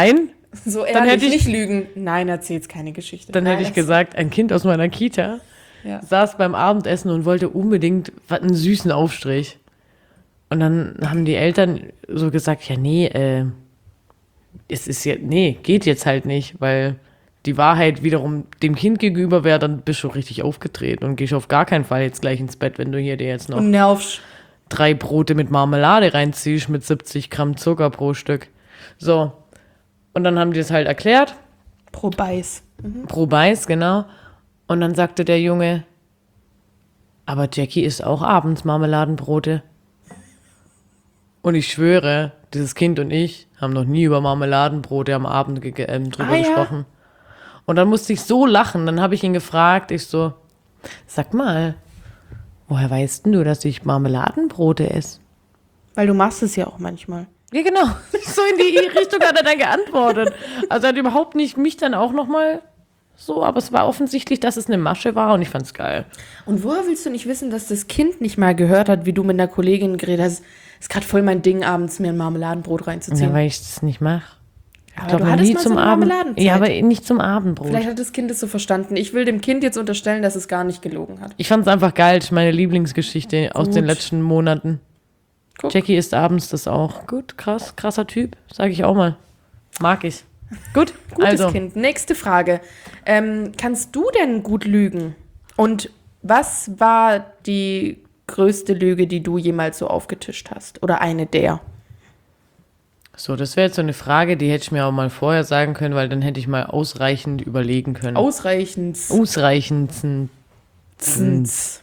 So Dann ehrlich, hätte ich- nicht lügen. Nein, erzähl's keine Geschichte. Dann Nein, hätte ich erzähl- gesagt, ein Kind aus meiner Kita Ja. saß beim Abendessen und wollte unbedingt was- einen süßen Aufstrich. Und dann haben die Eltern so gesagt, ja, nee, äh, es ist ja, nee, geht jetzt halt nicht, weil die Wahrheit wiederum dem Kind gegenüber wäre, dann bist du richtig aufgedreht und gehst auf gar keinen Fall jetzt gleich ins Bett, wenn du hier dir jetzt noch Und nervst. drei Brote mit Marmelade reinziehst mit siebzig Gramm Zucker pro Stück. So. Und dann haben die es halt erklärt, Pro Beiß. pro Beiß, genau. Und dann sagte der Junge, aber Jackie isst auch abends Marmeladenbrote. Und ich schwöre, dieses Kind und ich haben noch nie über Marmeladenbrote am Abend ge- ähm, drüber Ah, ja? gesprochen. Und dann musste ich so lachen. Dann habe ich ihn gefragt, ich so, sag mal, woher weißt denn du, dass ich Marmeladenbrote esse? Weil du machst es ja auch manchmal. Ja, genau. So in die Richtung hat er dann geantwortet. Also er hat überhaupt nicht mich dann auch nochmal so, aber es war offensichtlich, dass es eine Masche war und ich fand's geil. Und woher willst du nicht wissen, dass das Kind nicht mal gehört hat, wie du mit einer Kollegin geredet hast? Ist gerade voll mein Ding, abends mir ein Marmeladenbrot Ja, reinzuziehen. weil ich das nicht mache. aber glaub, du noch hattest nie mal zum so eine Abend. Marmeladenzeit. Ja, aber nicht zum Abendbrot. Vielleicht hat das Kind es so verstanden. Ich will dem Kind jetzt unterstellen, dass es gar nicht gelogen hat. Ich fand's einfach geil. Das ist meine Lieblingsgeschichte aus Gut. den letzten Monaten. Guck. Jackie isst abends das auch. Gut, krass, krasser Typ, sage ich auch mal. Mag ich. Gut, Gutes also. Kind. Nächste Frage. Ähm, kannst du denn gut lügen? Und was war die größte Lüge, die du jemals so aufgetischt hast? Oder eine der? So, das wäre jetzt so eine Frage, die hätte ich mir auch mal vorher sagen können, weil dann hätte ich mal ausreichend überlegen können. Ausreichend. Ausreichend. Zins.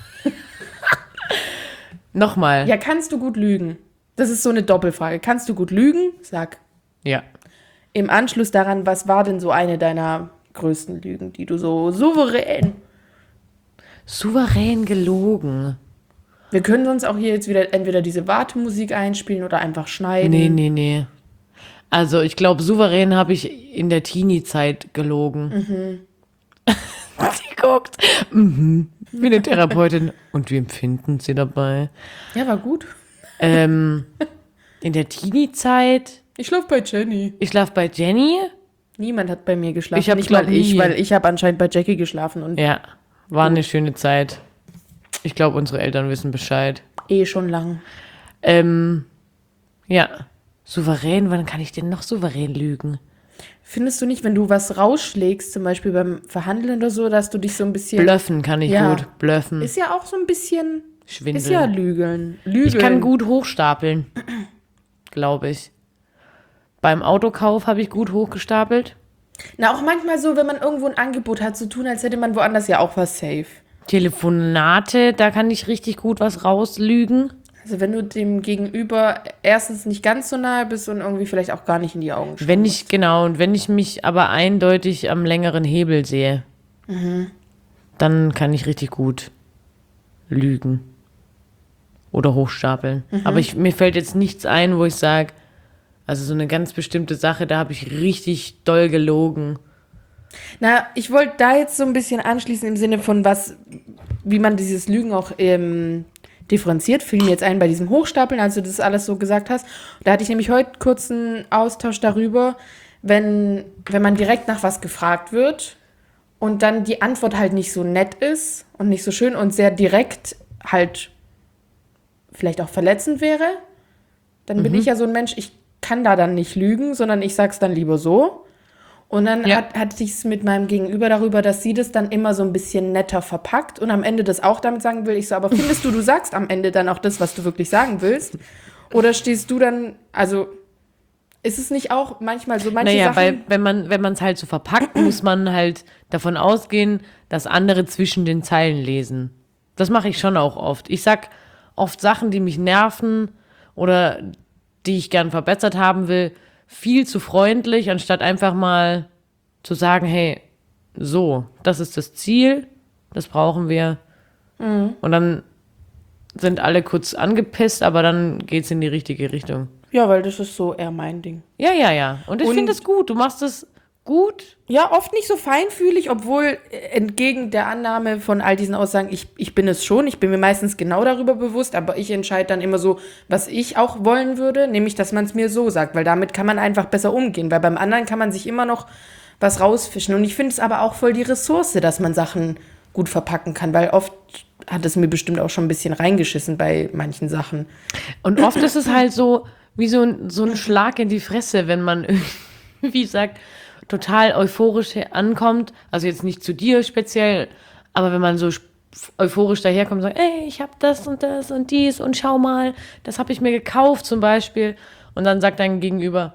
Nochmal. Ja, kannst du gut lügen? Das ist so eine Doppelfrage. Kannst du gut lügen? Sag. Ja. Im Anschluss daran, was war denn so eine deiner größten Lügen, die du so souverän... Souverän gelogen. Wir können sonst auch hier jetzt wieder entweder diese Wartemusik einspielen oder einfach schneiden. Nee, nee, nee. Also ich glaube, souverän habe ich in der Teenie-Zeit gelogen. Mhm. Sie guckt. Mhm. Wie eine Therapeutin. Und wie empfinden Sie dabei? Ja, war gut. Ähm, in der Teenie-Zeit, Ich schlafe bei Jenny. ich schlafe bei Jenny. Niemand hat bei mir geschlafen. Ich hab, nicht mal glaub, ich, nie. weil ich habe anscheinend bei Jackie geschlafen und Ja, war eine schöne Zeit. Ich glaube, unsere Eltern wissen Bescheid. eh schon lang. Ähm, ja. Souverän, wann kann ich denn noch souverän lügen? Findest du nicht, wenn du was rausschlägst, zum Beispiel beim Verhandeln oder so, dass du dich so ein bisschen... Blöffen kann ich Ja. gut. Blöffen. Ist ja auch so ein bisschen... Schwindeln. Ist ja Lügeln. Lügeln. Ich kann gut hochstapeln. Glaube ich. Beim Autokauf habe ich gut hochgestapelt. Na, auch manchmal so, wenn man irgendwo ein Angebot hat, so tun, als hätte man woanders ja auch was safe. Telefonate, da kann ich richtig gut was rauslügen. Also wenn du dem Gegenüber erstens nicht ganz so nahe bist und irgendwie vielleicht auch gar nicht in die Augen schaust. Wenn ich, genau, und wenn ich mich aber eindeutig am längeren Hebel sehe, dann kann ich richtig gut lügen. Oder hochstapeln. Aber ich, mir fällt jetzt nichts ein, wo ich sage, also so eine ganz bestimmte Sache, da habe ich richtig doll gelogen. Na, ich wollte da jetzt so ein bisschen anschließen im Sinne von was, wie man dieses Lügen auch ähm, differenziert. Fiel mir jetzt ein bei diesem Hochstapeln, als du das alles so gesagt hast. Da hatte ich nämlich heute kurz einen Austausch darüber, wenn, wenn man direkt nach was gefragt wird und dann die Antwort halt nicht so nett ist und nicht so schön und sehr direkt halt vielleicht auch verletzend wäre, dann bin ich ja so ein Mensch, ich kann da dann nicht lügen, sondern ich sag's dann lieber so. Und dann Ja. hat, hatte ich es mit meinem Gegenüber darüber, dass sie das dann immer so ein bisschen netter verpackt und am Ende das auch damit sagen will. Ich so, aber findest du, du sagst am Ende dann auch das, was du wirklich sagen willst? Oder stehst du dann, also ist es nicht auch manchmal so, manche Naja, Sachen... weil wenn man wenn man es halt so verpackt, muss man halt davon ausgehen, dass andere zwischen den Zeilen lesen. Das mache ich schon auch oft. Ich sag oft Sachen, die mich nerven oder die ich gern verbessert haben will, viel zu freundlich, anstatt einfach mal zu sagen, hey, so, das ist das Ziel, das brauchen wir. Und dann sind alle kurz angepisst, aber dann geht's in die richtige Richtung. Ja, weil das ist so eher mein Ding. Ja, ja, ja. Und ich Und- finde es gut. Du machst es gut. Ja, oft nicht so feinfühlig, obwohl äh, entgegen der Annahme von all diesen Aussagen, ich, ich bin es schon, ich bin mir meistens genau darüber bewusst, aber ich entscheide dann immer so, was ich auch wollen würde, nämlich, dass man es mir so sagt, weil damit kann man einfach besser umgehen, weil beim anderen kann man sich immer noch was rausfischen. Und ich finde es aber auch voll die Ressource, dass man Sachen gut verpacken kann, weil oft hat es mir bestimmt auch schon ein bisschen reingeschissen bei manchen Sachen. Und oft ist es halt so, wie so ein, so ein Schlag in die Fresse, wenn man irgendwie sagt, total euphorisch ankommt, also jetzt nicht zu dir speziell, aber wenn man so euphorisch daherkommt und sagt, ey, ich hab das und das und dies und schau mal, das habe ich mir gekauft zum Beispiel, und dann sagt dein Gegenüber,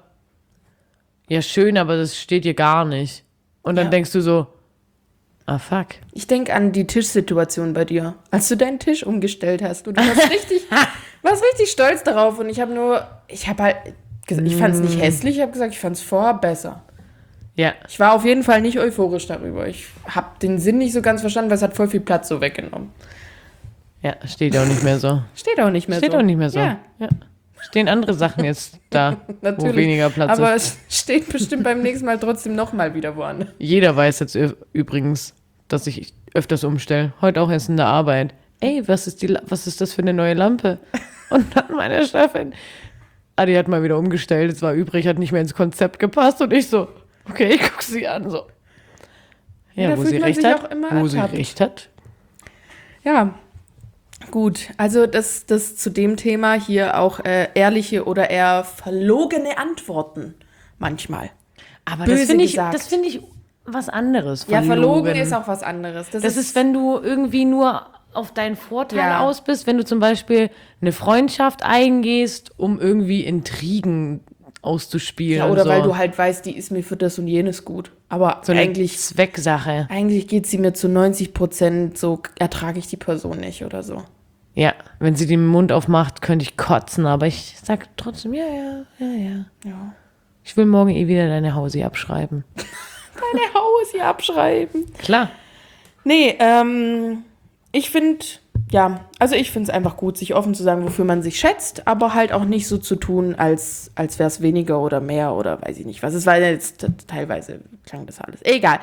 ja schön, aber das steht dir gar nicht. Und dann Ja. denkst du so, ah fuck. Ich denke an die Tischsituation bei dir, als du deinen Tisch umgestellt hast. Und du warst richtig, warst richtig stolz darauf. Und ich habe nur, ich habe halt gesagt, ich fand es nicht hässlich, ich habe gesagt, ich fand es vorher besser. Ja, Ich war auf jeden Fall nicht euphorisch darüber. Ich habe den Sinn nicht so ganz verstanden, weil es hat voll viel Platz so weggenommen. ja, steht auch nicht mehr so. Steht auch nicht mehr Steht so. auch nicht mehr so. Ja, Ja. Stehen andere Sachen jetzt da, wo natürlich. weniger Platz Aber ist. es steht bestimmt beim nächsten Mal trotzdem nochmal wieder woanders. Jeder weiß jetzt ü- übrigens, dass ich öfters umstelle. Heute auch erst in der Arbeit. Ey, was ist, die, La- was ist das für eine neue Lampe? Und dann meine Chefin, ah, die hat mal wieder umgestellt, es war übrig, hat nicht mehr ins Konzept gepasst. Und ich so, okay, ich gucke sie an, so. Ja, Da wo fühlt sie man recht sich hat, auch immer wo sie ertappt. recht hat. Ja, gut. Also das, das zu dem Thema hier auch äh, ehrliche oder eher verlogene Antworten manchmal. Aber Böse das finde ich, gesagt. das finde ich was anderes. Ja, verlogen ist auch was anderes. Das ist, wenn du irgendwie nur auf deinen Vorteil Ja. aus bist, wenn du zum Beispiel eine Freundschaft eingehst, um irgendwie Intrigen auszuspielen. ja, oder und so. weil du halt weißt, die ist mir für das und jenes gut. Aber so eine eigentlich, Zwecksache. eigentlich geht sie mir zu neunzig Prozent, so ertrage ich die Person nicht oder so. Ja, wenn sie den Mund aufmacht, könnte ich kotzen, aber ich sag trotzdem, ja, ja, ja, ja. Ja. Ich will morgen eh wieder deine Hausi abschreiben. Deine Haus hier abschreiben. Klar. Nee, ähm, ich finde, ja, also ich finde es einfach gut, sich offen zu sagen, wofür man sich schätzt, aber halt auch nicht so zu tun, als, als wäre es weniger oder mehr oder weiß ich nicht was. Es war jetzt t- teilweise klang das alles. Egal.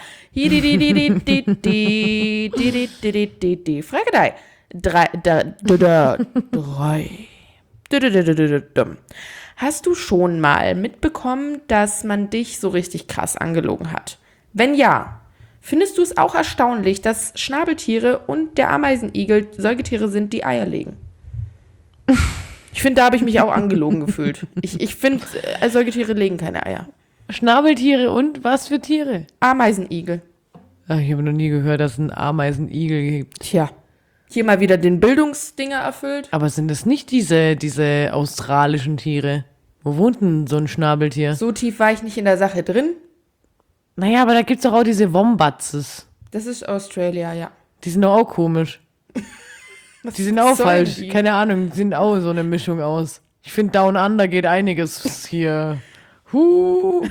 Hi-di-di-di-di-di-di-di-di-di-di-di-di. Frage drei. Drei. Da, da, da, drei. Da, da, da, da, da, da. Hast du schon mal mitbekommen, dass man dich so richtig krass angelogen hat? Wenn ja, findest du es auch erstaunlich, dass Schnabeltiere und der Ameisenigel Säugetiere sind, die Eier legen? Ich finde, da habe ich mich auch angelogen gefühlt. Ich, ich finde, äh, Säugetiere legen keine Eier. Schnabeltiere und was für Tiere? Ameisenigel. Ach, ich habe noch nie gehört, dass es einen Ameisenigel gibt. Tja. Hier mal wieder den Bildungsdinger erfüllt. Aber sind das nicht diese, diese australischen Tiere? Wo wohnt denn so ein Schnabeltier? So tief war ich nicht in der Sache drin. Naja, aber da gibt's doch auch diese Wombatses. Das ist Australia, ja. Die sind doch auch komisch. Die sind auch sollen falsch. die? Keine Ahnung, die sind auch so eine Mischung aus. Ich finde, Down Under geht einiges hier. Huh.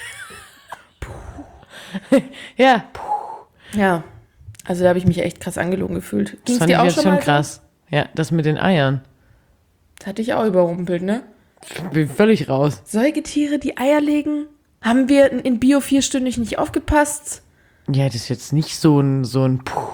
Ja, Ja. Also da habe ich mich echt krass angelogen gefühlt. das Ging's fand dir ich auch jetzt schon schon mal so? krass. Ja, das mit den Eiern. Das hatte ich auch überrumpelt, ne? Bin völlig raus. Säugetiere, die Eier legen? Haben wir in- in Bio vierstündig nicht aufgepasst? Ja, das ist jetzt nicht so ein, so ein Puh.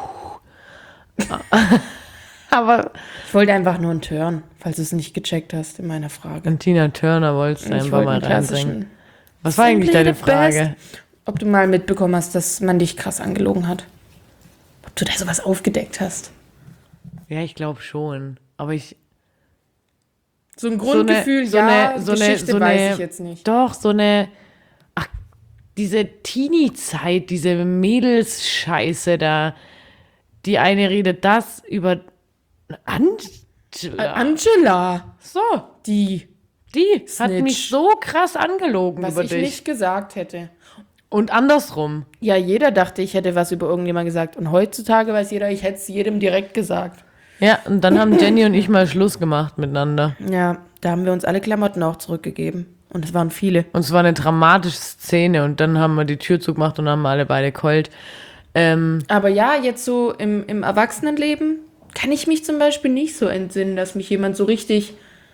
Aber Ich wollte einfach nur einen Turn, falls du es nicht gecheckt hast in meiner Frage. und Tina Turner wolltest du Ich einfach wollte mal einen klassischen. reinbringen. Was war eigentlich Simply deine the Frage? best. Ob du mal mitbekommen hast, dass man dich krass angelogen hat? Ob du da sowas aufgedeckt hast? Ja, ich glaube schon. Aber ich. So ein So eine- Grundgefühl, so ja, eine- so eine- Geschichte so eine- weiß ich jetzt nicht. Doch, so eine. Ach, diese Teenie-Zeit, diese Mädels-Scheiße da. Die eine redet das über. Angela. Angela, so, die, die hat Snitch. mich so krass angelogen was über ich dich. nicht gesagt hätte. Und andersrum. Ja, jeder dachte, ich hätte was über irgendjemand gesagt. Und heutzutage weiß jeder, ich hätte es jedem direkt gesagt. Ja, und dann haben Jenny und ich mal Schluss gemacht miteinander. Ja, da haben wir uns alle Klamotten auch zurückgegeben. Und es waren viele. Und es war eine dramatische Szene und dann haben wir die Tür zugemacht und haben alle beide geheult. Ähm, Aber ja, jetzt so im, im Erwachsenenleben kann ich mich zum Beispiel nicht so entsinnen, dass mich jemand so richtig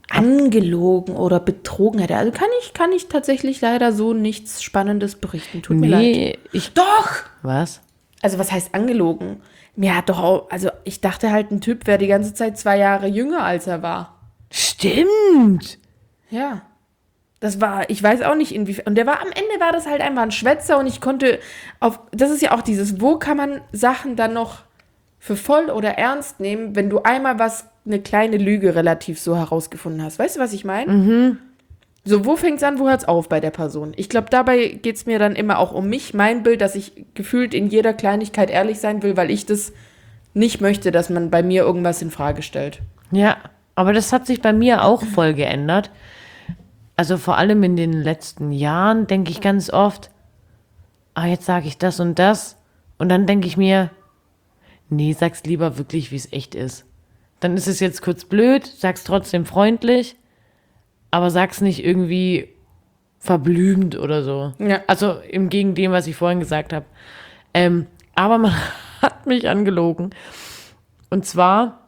angelogen oder betrogen hätte. Also kann ich, kann ich tatsächlich leider so nichts Spannendes berichten. Tut mir leid. Nee, ich. Doch! Was? Also was heißt angelogen? Mir hat doch auch, also ich dachte halt, ein Typ wäre die ganze Zeit zwei Jahre jünger, als er war. Stimmt! Ja. Das war, ich weiß auch nicht inwiefern. Und der war, am Ende war das halt einfach ein Schwätzer und ich konnte auf, das ist ja auch dieses, wo kann man Sachen dann noch für voll oder ernst nehmen, wenn du einmal was, eine kleine Lüge relativ so herausgefunden hast. Weißt du, was ich meine? Mhm. So, wo fängt's an, wo hört's auf bei der Person? Ich glaube, dabei geht's mir dann immer auch um mich, mein Bild, dass ich gefühlt in jeder Kleinigkeit ehrlich sein will, weil ich das nicht möchte, dass man bei mir irgendwas in Frage stellt. Ja, aber das hat sich bei mir auch voll geändert. Also vor allem in den letzten Jahren denke ich ganz oft, ah, jetzt sage ich das und das. Und dann denke ich mir, nee, sag's lieber wirklich, wie es echt ist. Dann ist es jetzt kurz blöd, sag's trotzdem freundlich, aber sag's nicht irgendwie verblümt oder so. Ja. Also im Gegen dem, was ich vorhin gesagt habe. Ähm, aber man hat mich angelogen. Und zwar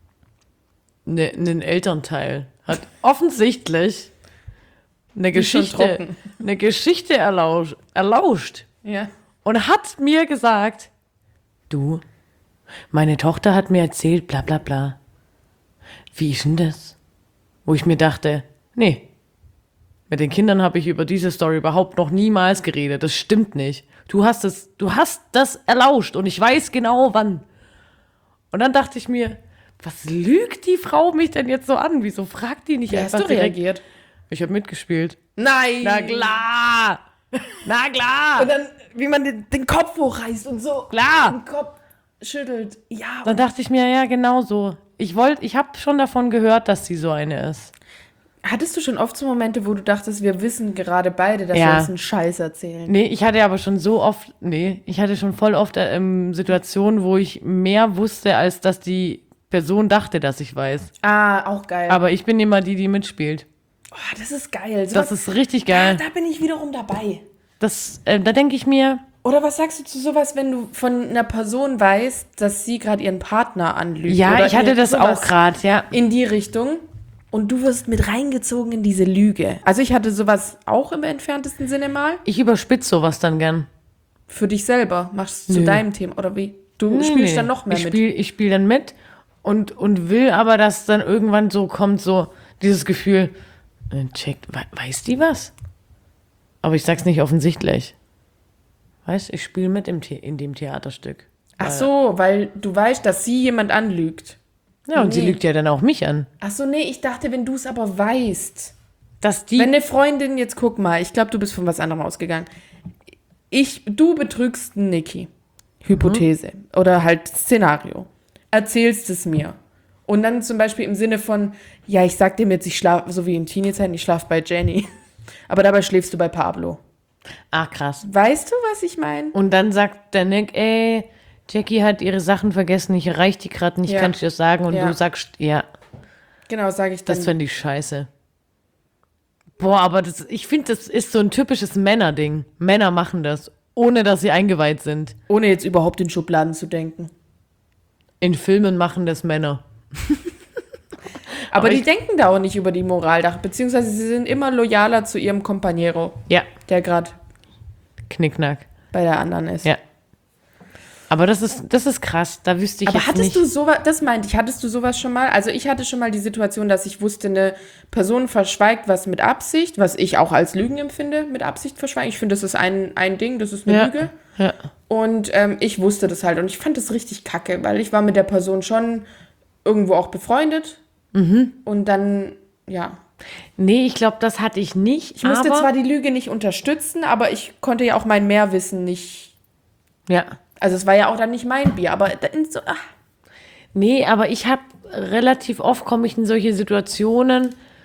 ne, ein Elternteil hat offensichtlich eine Die ist schon Geschichte, trocken. eine Geschichte erlauscht, erlauscht Ja. und hat mir gesagt, du, meine Tochter hat mir erzählt, bla bla bla. Wie ist denn das? Wo ich mir dachte, nee, mit den Kindern habe ich über diese Story überhaupt noch niemals geredet. Das stimmt nicht. Du hast es, du hast das erlauscht und ich weiß genau wann. Und dann dachte ich mir, was lügt die Frau mich denn jetzt so an? Wieso fragt die nicht Wie einfach hast du direkt? reagiert? Ich habe mitgespielt. Nein! Na klar! Na klar! Und dann, wie man den, den Kopf hochreißt und so Klar! den Kopf schüttelt. Ja. Dann dachte ich mir, ja, genau so. Ich wollte, ich habe schon davon gehört, dass sie so eine ist. Hattest du schon oft so Momente, wo du dachtest, wir wissen gerade beide, dass Ja. wir uns einen Scheiß erzählen? Nee, ich hatte aber schon so oft, nee, ich hatte schon voll oft ähm, Situationen, wo ich mehr wusste, als dass die Person dachte, dass ich weiß. Ah, auch geil. Aber ich bin immer die, die mitspielt. Oh, das ist geil. So Das was- ist richtig da, geil. da bin ich wiederum dabei. Das, äh, da denke ich mir, Oder was sagst du zu sowas, wenn du von einer Person weißt, dass sie gerade ihren Partner anlügt? ja, oder ich hatte ihr- das sowas auch gerade, ja. in die Richtung und du wirst mit reingezogen in diese Lüge. Also ich hatte sowas auch im entferntesten Sinne mal. Ich überspitze sowas dann gern. Für dich selber. Machst du zu Nö. deinem Thema oder wie? Du Nee, spielst nee. dann noch mehr ich mit. Spiel, ich spiele dann mit und, und will aber, dass dann irgendwann so kommt, so dieses Gefühl, äh, checkt, we weiß die was? Aber ich sag's nicht offensichtlich. Weißt, ich spiele mit im The in dem Theaterstück. Ach so, weil du weißt, dass sie jemand anlügt. Ja, und sie Nee. lügt ja dann auch mich an. Ach so, nee, ich dachte, wenn du es aber weißt. Dass die. Wenn eine Freundin, jetzt guck mal, ich glaube, du bist von was anderem ausgegangen. Ich, du betrügst einen Niki. Hypothese. Oder halt Szenario. Erzählst es mir. Und dann zum Beispiel im Sinne von, ja, ich sag dem jetzt, ich schlafe, so wie in Teenie-Zeiten, ich schlafe bei Jenny. Aber dabei schläfst du bei Pablo. Ach, krass. Weißt du, was ich meine? Und dann sagt der Nick, ey, Jackie hat ihre Sachen vergessen, ich erreiche die gerade nicht, Ja. kann ich dir das sagen? Und Ja. du sagst, ja, Genau, sage ich dann. das fände ich scheiße. Boah, aber das, ich finde, das ist so ein typisches Männerding. Männer machen das, ohne dass sie eingeweiht sind. Ohne jetzt überhaupt in Schubladen zu denken. In Filmen machen das Männer. Aber, Aber die ich- denken da auch nicht über die Moral nach, beziehungsweise sie sind immer loyaler zu ihrem Companiero, Ja, der gerade Knickknack. bei der anderen ist. Ja. Aber das ist, das ist krass, da wüsste ich Aber jetzt hattest nicht. du sowas, das meinte ich, hattest du sowas schon mal? Also ich hatte schon mal die Situation, dass ich wusste, eine Person verschweigt was mit Absicht, was ich auch als Lügen empfinde, mit Absicht verschweigen. Ich finde, das ist ein, ein Ding, das ist eine Ja. Lüge. Ja. Und ähm, ich wusste das halt und ich fand das richtig kacke, weil ich war mit der Person schon irgendwo auch befreundet. Mhm. Und dann, ja. Nee, ich glaube, das hatte ich nicht. Ich musste aber, zwar die Lüge nicht unterstützen, aber ich konnte ja auch mein Mehrwissen nicht. Ja. Also es war ja auch dann nicht mein Bier, aber da- in so, ach, Nee, aber ich habe relativ oft komme ich in solche Situationen,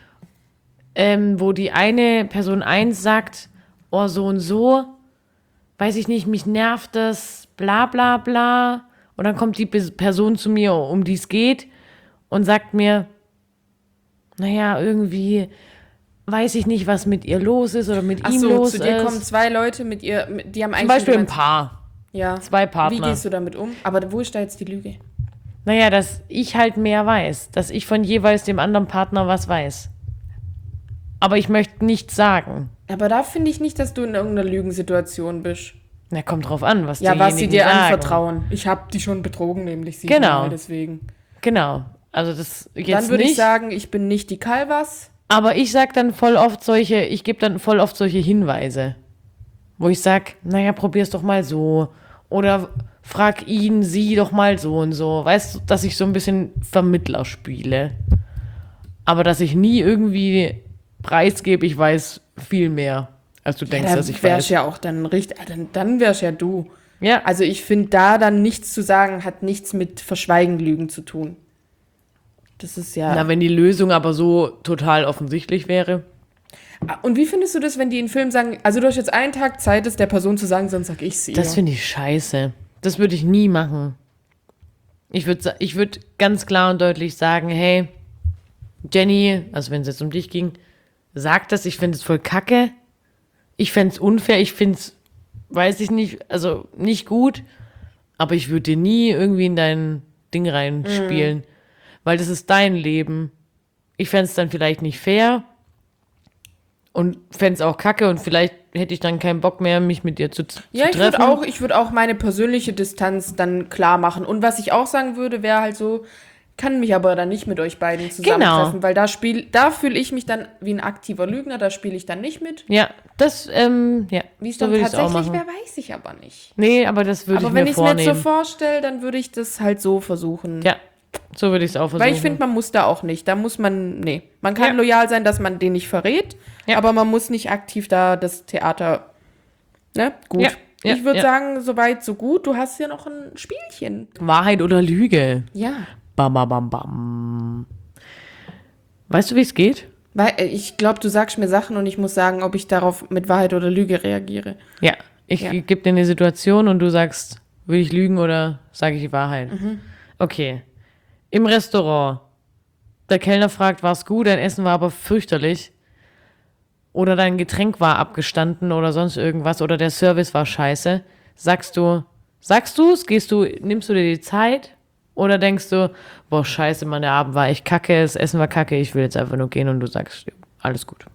ähm, wo die eine Person eins sagt, oh, so und so, weiß ich nicht, mich nervt das, bla bla bla. Und dann kommt die Pe- Person zu mir, um die es geht, und sagt mir, naja, irgendwie weiß ich nicht, was mit ihr los ist oder mit ach ihm so, los zu dir ist. kommen zwei Leute mit ihr, mit- die haben eigentlich Zum Beispiel nur ein gemeint- Paar. Ja. Zwei Partner. Wie gehst du damit um? Aber wo ist da jetzt die Lüge? Naja, dass ich halt mehr weiß. Dass ich von jeweils dem anderen Partner was weiß. Aber ich möchte nichts sagen. Aber da finde ich nicht, dass du in irgendeiner Lügensituation bist. Na, kommt drauf an, was Ja, was sie diejenigen dir sagen. anvertrauen. Ich habe die schon betrogen, nämlich sie. Genau. Deswegen. Genau. Also das jetzt Dann würde nicht. ich sagen, ich bin nicht die Calvas. Aber ich sag dann voll oft solche, ich gebe dann voll oft solche Hinweise. Wo ich sag, naja, probier's doch mal so. Oder frag ihn, sie doch mal so und so. Weißt du, dass ich so ein bisschen Vermittler spiele. Aber dass ich nie irgendwie preisgebe, ich weiß viel mehr, als du denkst, Ja, dass ich wär's weiß. ja auch dann richtig, dann, dann wär's ja du. Ja, Also ich finde, da dann nichts zu sagen, hat nichts mit Verschweigen, Lügen zu tun. Das ist ja... na, wenn die Lösung aber so total offensichtlich wäre. Und wie findest du das, wenn die in Filmen sagen, also du hast jetzt einen Tag Zeit, es der Person zu sagen, sonst sag ich sie. Das finde ich scheiße. Das würde ich nie machen. Ich würde ich würd ganz klar und deutlich sagen, hey, Jenny, also wenn es jetzt um dich ging, sag das, ich finde es voll kacke. Ich fände es unfair, ich finde es, weiß ich nicht, also nicht gut, aber ich würde dir nie irgendwie in dein Ding reinspielen, weil das ist dein Leben. Ich fände es dann vielleicht nicht fair und fände es auch kacke und vielleicht hätte ich dann keinen Bock mehr, mich mit dir zu, zu Ja, ich treffen. würde auch, ich würde auch meine persönliche Distanz dann klar machen. Und was ich auch sagen würde, wäre halt so, kann mich aber dann nicht mit euch beiden zusammentreffen, Genau. weil da spiel, da fühle ich mich dann wie ein aktiver Lügner, da spiele ich dann nicht mit. Ja, das, ähm, ja, Wie es so dann würde ich es auch tatsächlich machen. wäre, weiß ich aber nicht. Nee, aber das würde Aber ich wenn mir ich es mir jetzt so vornehmen. vorstelle, dann würde ich das halt so versuchen. Ja, so würde ich es auch versuchen. Weil ich finde, man muss da auch nicht. Da muss man, nee. Man kann Ja. loyal sein, dass man den nicht verrät, Ja. aber man muss nicht aktiv da das Theater, ne? Gut. Ja, ja, ich würde ja. sagen, soweit, so gut. Du hast ja noch ein Spielchen. Wahrheit oder Lüge? Ja. Bam, bam, bam, bam. Weißt du, wie es geht? Weil äh, ich glaube, du sagst mir Sachen und ich muss sagen, ob ich darauf mit Wahrheit oder Lüge reagiere. Ja, ich Ja. gebe dir eine Situation und du sagst, will ich lügen oder sage ich die Wahrheit? Mhm. Okay. Im Restaurant. Der Kellner fragt, war es gut, dein Essen war aber fürchterlich. Oder dein Getränk war abgestanden oder sonst irgendwas oder der Service war scheiße. Sagst du, sagst du es, gehst du, nimmst du dir die Zeit? Oder denkst du, boah, scheiße, Mann, der Abend war echt kacke, das Essen war kacke, ich will jetzt einfach nur gehen und du sagst, alles gut.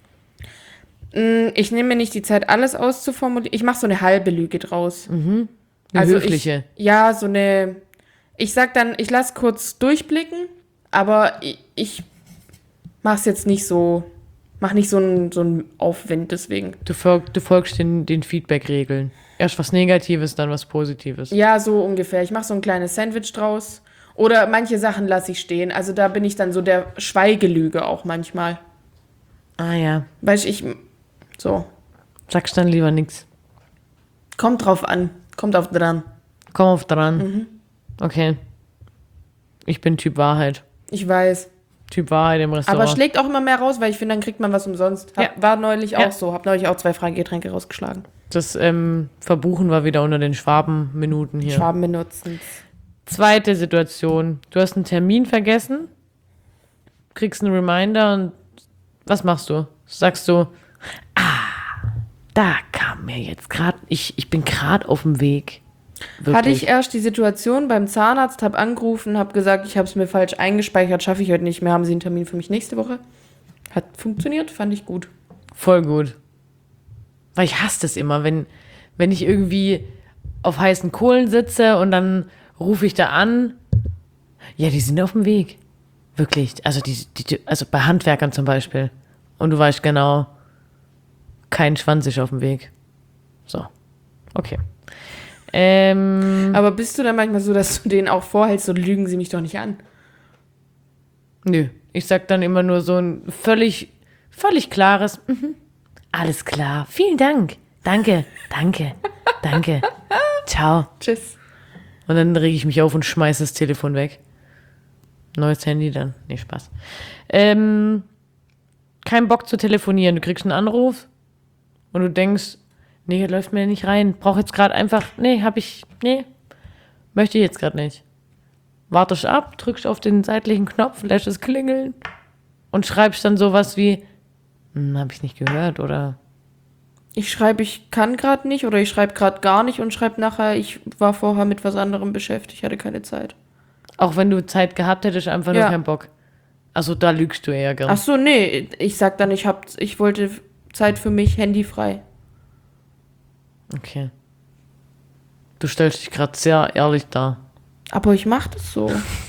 Mm, Ich nehme mir nicht die Zeit, alles auszuformulieren. Ich mache so eine halbe Lüge draus. Eine Also höfliche. Ich, ja, so eine. Ich sag dann, ich lass kurz durchblicken, aber ich, ich mach's jetzt nicht so. Mach nicht so einen so einen Aufwind deswegen. Du, folg, du folgst den, den Feedback-Regeln. Erst was Negatives, dann was Positives. Ja, so ungefähr. Ich mache so ein kleines Sandwich draus. Oder manche Sachen lasse ich stehen. Also da bin ich dann so der Schweigelüge auch manchmal. Ah ja, Weißt du, ich. So. sagst dann lieber nichts. Kommt drauf an. Kommt auf dran. Komm auf dran. Mhm. Okay. Ich bin Typ Wahrheit. Ich weiß. Typ Wahrheit im Restaurant. Aber schlägt auch immer mehr raus, weil ich finde, dann kriegt man was umsonst. Hab, Ja. War neulich Ja. auch so. Hab neulich auch zwei Freigetränke rausgeschlagen. Das ähm, Verbuchen war wieder unter den Schwabenminuten hier. Schwaben benutzen. Zweite Situation. Du hast einen Termin vergessen, kriegst einen Reminder und was machst du? Sagst du, ah, da kam mir jetzt gerade, ich, ich bin gerade auf dem Weg. Wirklich. Hatte ich erst die Situation beim Zahnarzt, habe angerufen, habe gesagt, ich habe es mir falsch eingespeichert, schaffe ich heute nicht mehr, haben Sie einen Termin für mich nächste Woche? Hat funktioniert, fand ich gut. Voll gut. Weil ich hasse das immer, wenn, wenn ich irgendwie auf heißen Kohlen sitze und dann rufe ich da an. Ja, die sind auf dem Weg. Wirklich. Also, die, die, also bei Handwerkern zum Beispiel. Und du weißt genau, kein Schwanz ist auf dem Weg. So. Okay. Ähm, Aber bist du dann manchmal so, dass du denen auch vorhältst, so lügen Sie mich doch nicht an? nö. Ich sag dann immer nur so ein völlig, völlig klares, mhm. Alles klar. Vielen Dank. Danke, danke, danke. Ciao. Tschüss. Und dann rege ich mich auf und schmeiße das Telefon weg. Neues Handy dann. Nee, Spaß. Ähm, kein Bock zu telefonieren. Du kriegst einen Anruf und du denkst, nee, läuft mir nicht rein. Brauch jetzt gerade einfach, nee, hab ich, nee, möchte ich jetzt gerade nicht. Wartest ab, drückst auf den seitlichen Knopf, lässt es klingeln und schreibst dann sowas wie, hm, hab ich nicht gehört oder Ich schreibe, ich kann gerade nicht oder ich schreibe gerade gar nicht und schreibe nachher, ich war vorher mit was anderem beschäftigt, hatte keine Zeit. Auch wenn du Zeit gehabt hättest, einfach nur Ja. keinen Bock. Also da lügst du eher gern. Ach so, nee, ich sag dann, ich hab, ich wollte Zeit für mich, handyfrei. Okay. Du stellst dich gerade sehr ehrlich dar. Aber ich mach das so.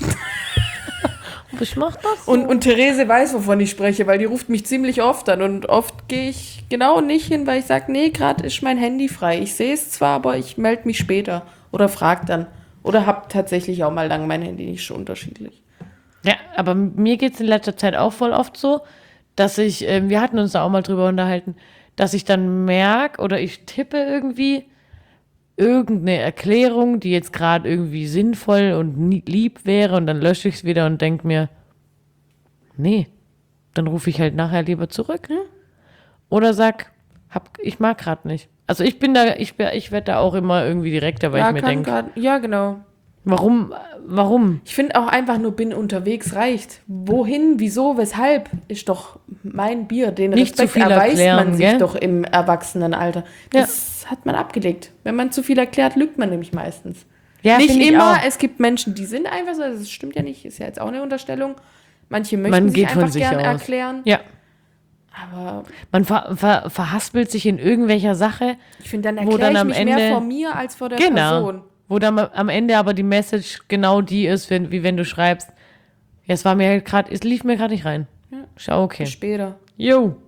Aber ich mach das so. Und, und Therese weiß, wovon ich spreche, weil die ruft mich ziemlich oft an. Und oft gehe ich genau nicht hin, weil ich sage, nee, gerade ist mein Handy frei. Ich sehe es zwar, aber ich melde mich später. Oder frag dann. Oder hab tatsächlich auch mal lang mein Handy nicht schon unterschiedlich. Ja, aber mir geht es in letzter Zeit auch voll oft so, dass ich, ähm, wir hatten uns da auch mal drüber unterhalten, dass ich dann merke oder ich tippe irgendwie irgendeine Erklärung, die jetzt gerade irgendwie sinnvoll und nie- lieb wäre und dann lösche ich es wieder und denke mir, nee, dann rufe ich halt nachher lieber zurück. Ne? Oder sag, hab, ich mag gerade nicht. Also ich bin da, ich, wär- ich werde da auch immer irgendwie direkter, weil Ja, ich mir kann denke, grad- ja, genau. warum, warum? Ich finde auch einfach nur bin unterwegs reicht. Wohin, wieso, weshalb ist doch mein Bier. Den Nicht Respekt zu viel erweist erklären, man sich gell? doch im Erwachsenenalter. Das hat man abgelegt. Wenn man zu viel erklärt, lügt man nämlich meistens. Ja, Nicht find ich immer, auch. es gibt Menschen, die sind einfach so, das stimmt ja nicht, ist ja jetzt auch eine Unterstellung. Manche möchten Man sich geht von einfach sich gern aus. erklären. Ja. Aber Man ver, ver, verhaspelt sich in irgendwelcher Sache, ich finde, dann Wo erkläre dann ich am mich Ende- mehr vor mir als vor der genau, Person. wo dann am Ende aber die Message genau die ist, wenn, wie wenn du schreibst, ja, es war mir halt gerade, es lief mir gerade nicht rein. Schau, okay. Bis später. Jo.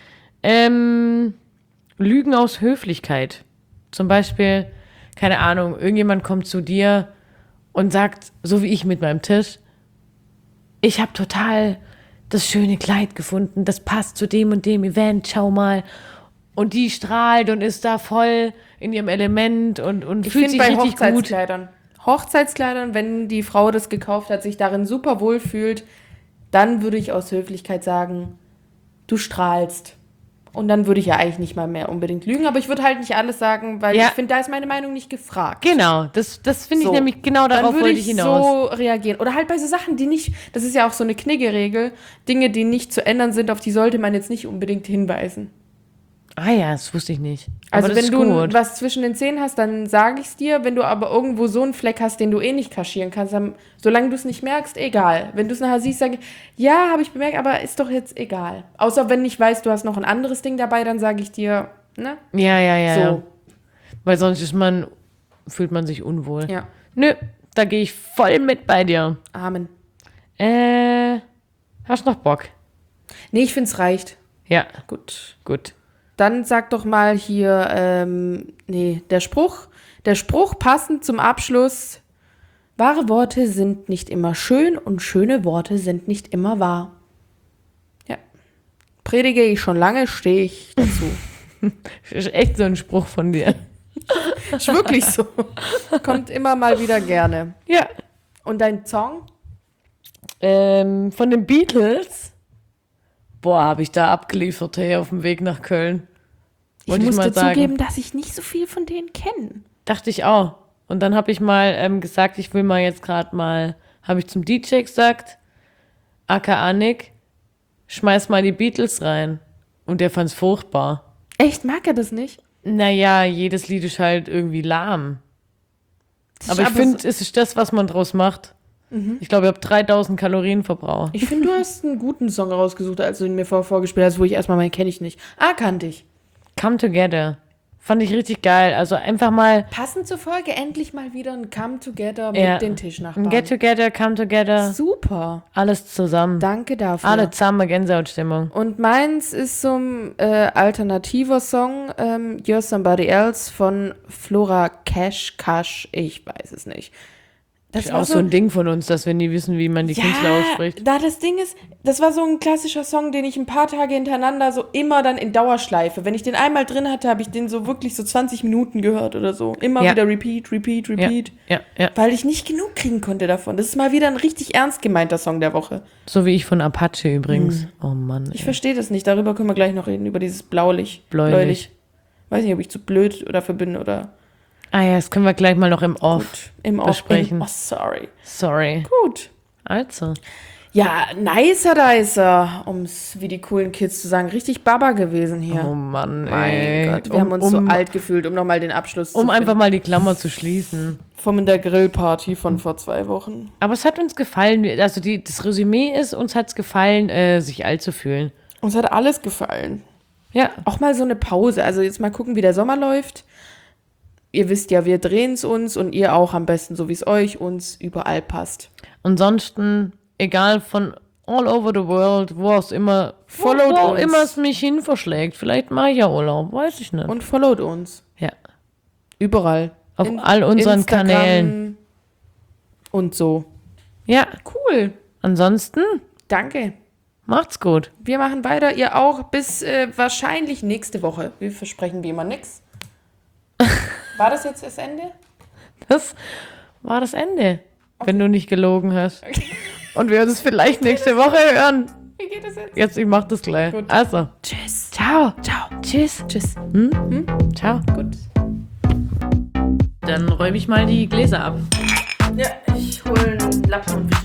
Ähm, Lügen aus Höflichkeit. Zum Beispiel, keine Ahnung, irgendjemand kommt zu dir und sagt, so wie ich mit meinem Tisch, ich habe total das schöne Kleid gefunden, das passt zu dem und dem Event, schau mal. Und die strahlt und ist da voll in ihrem Element und, und Ich fühlt finde sich bei richtig gut. Hochzeitskleidern. Hochzeitskleidern, wenn die Frau das gekauft hat, sich darin super wohl fühlt, dann würde ich aus Höflichkeit sagen, du strahlst. Und dann würde ich ja eigentlich nicht mal mehr unbedingt lügen, aber ich würde halt nicht alles sagen, weil Ja. ich finde, da ist meine Meinung nicht gefragt. Genau, das, das finde ich So. nämlich, genau Dann darauf würde wollte ich ich hinaus. so reagieren. Oder halt bei so Sachen, die nicht, das ist ja auch so eine Knigge-Regel, Dinge, die nicht zu ändern sind, auf die sollte man jetzt nicht unbedingt hinweisen. Ah ja, das wusste ich nicht. Also aber das wenn ist du gut. was zwischen den Zähnen hast, dann sage ich es dir. Wenn du aber irgendwo so einen Fleck hast, den du eh nicht kaschieren kannst, dann, solange du es nicht merkst, egal. Wenn du es nachher siehst, sage ich, ja, habe ich bemerkt, aber ist doch jetzt egal. Außer wenn ich weiß, du hast noch ein anderes Ding dabei, dann sage ich dir, ne? Ja, ja, ja, ja. So. Weil sonst ist man, fühlt man sich unwohl. Ja. Nö, da gehe ich voll mit bei dir. Amen. Äh, hast noch Bock? Nee, ich finde es reicht. Ja, Gut. gut. Dann sag doch mal hier, ähm, nee, der Spruch. Der Spruch passend zum Abschluss. Wahre Worte sind nicht immer schön und schöne Worte sind nicht immer wahr. Ja. Predige ich schon lange, stehe ich dazu. Das ist echt so ein Spruch von dir. Ist wirklich so. Kommt immer mal wieder gerne. Ja. Und dein Song? Ähm, von den Beatles. Boah, habe ich da abgeliefert, hey, auf dem Weg nach Köln. Ich Wollte muss mal dazu sagen. geben, dass ich nicht so viel von denen kenne. Dachte ich auch. Und dann habe ich mal ähm, gesagt, ich will mal jetzt gerade mal, habe ich zum D J gesagt, aka Nick, schmeiß mal die Beatles rein. Und der fand's furchtbar. Echt, mag er das nicht? Naja, jedes Lied ist halt irgendwie lahm. Das Aber ist ich finde, so- es ist das, was man draus macht. Ich glaube, ich habe dreitausend Kalorien verbraucht. Ich finde, du hast einen guten Song rausgesucht, als du ihn mir vorher vorgespielt hast, wo ich erstmal meinen kenne ich nicht. Ah, kannte ich. Come Together. Fand ich richtig geil. Also einfach mal Passend zur Folge endlich mal wieder ein Come Together mit ja, den ein Tischnachbarn. Get Together, Come Together, Super. alles zusammen. Danke dafür. Alle zusammen, Gänsehautstimmung. Und meins ist so ein äh, alternativer Song, ähm, You're Somebody Else von Flora Cash, Cash, ich weiß es nicht. Das Das ist auch so ein Ding von uns, dass wir nie wissen, wie man die Künstler ausspricht. Da das Ding ist, das war so ein klassischer Song, den ich ein paar Tage hintereinander so immer dann in Dauerschleife. Wenn ich den einmal drin hatte, habe ich den so wirklich so zwanzig Minuten gehört oder so. Immer Ja. wieder repeat, repeat, Ja, repeat. ja, ja. Weil ich nicht genug kriegen konnte davon. Das ist mal wieder ein richtig ernst gemeinter Song der Woche. So wie ich von Apache übrigens. Oh Mann. Ich ey. verstehe das nicht. Darüber können wir gleich noch reden, über dieses Blaulicht. Bläulich. Weiß nicht, ob ich zu blöd dafür bin oder Ah ja, das können wir gleich mal noch im Off gut. Im Off- besprechen. im- Oh, sorry. Sorry. Gut. Also. Ja, nicer dicer, um es wie die coolen Kids zu sagen. Richtig Baba gewesen hier. Oh Mann, mein ey. Gott, wir um, haben uns um, so alt gefühlt, um nochmal den Abschluss Um zu einfach finden. mal die Klammer zu schließen. Von der Grillparty von vor zwei Wochen. Aber es hat uns gefallen. Also die, das Resümee ist, uns hat es gefallen, äh, sich alt zu fühlen. Uns hat alles gefallen. Ja. Auch mal so eine Pause. Also jetzt mal gucken, wie der Sommer läuft. Ihr wisst ja, wir drehen es uns und ihr auch am besten, so wie es euch uns überall passt. Ansonsten, egal von all over the world, wo auch immer, Followt wo auch uns. immer es mich hin verschlägt. Vielleicht mache ich ja Urlaub, weiß ich nicht. Und followt uns. Ja. Überall. Auf all unseren Instagram Kanälen. Und so. Ja. Cool. Ansonsten, Danke. macht's gut. Wir machen weiter, ihr auch, bis äh, wahrscheinlich nächste Woche. Wir versprechen wie immer nichts. War das jetzt das Ende? Das war das Ende, wenn du nicht gelogen hast. Und wir uns vielleicht nächste Woche hören. Wie geht das jetzt? Jetzt, ich mach das gleich. Gut. Also, Tschüss. ciao. Ciao. Tschüss. Tschüss. Hm? Hm? Ciao. Gut. Dann räume ich mal die Gläser ab. Ja, ich hole einen Lappen und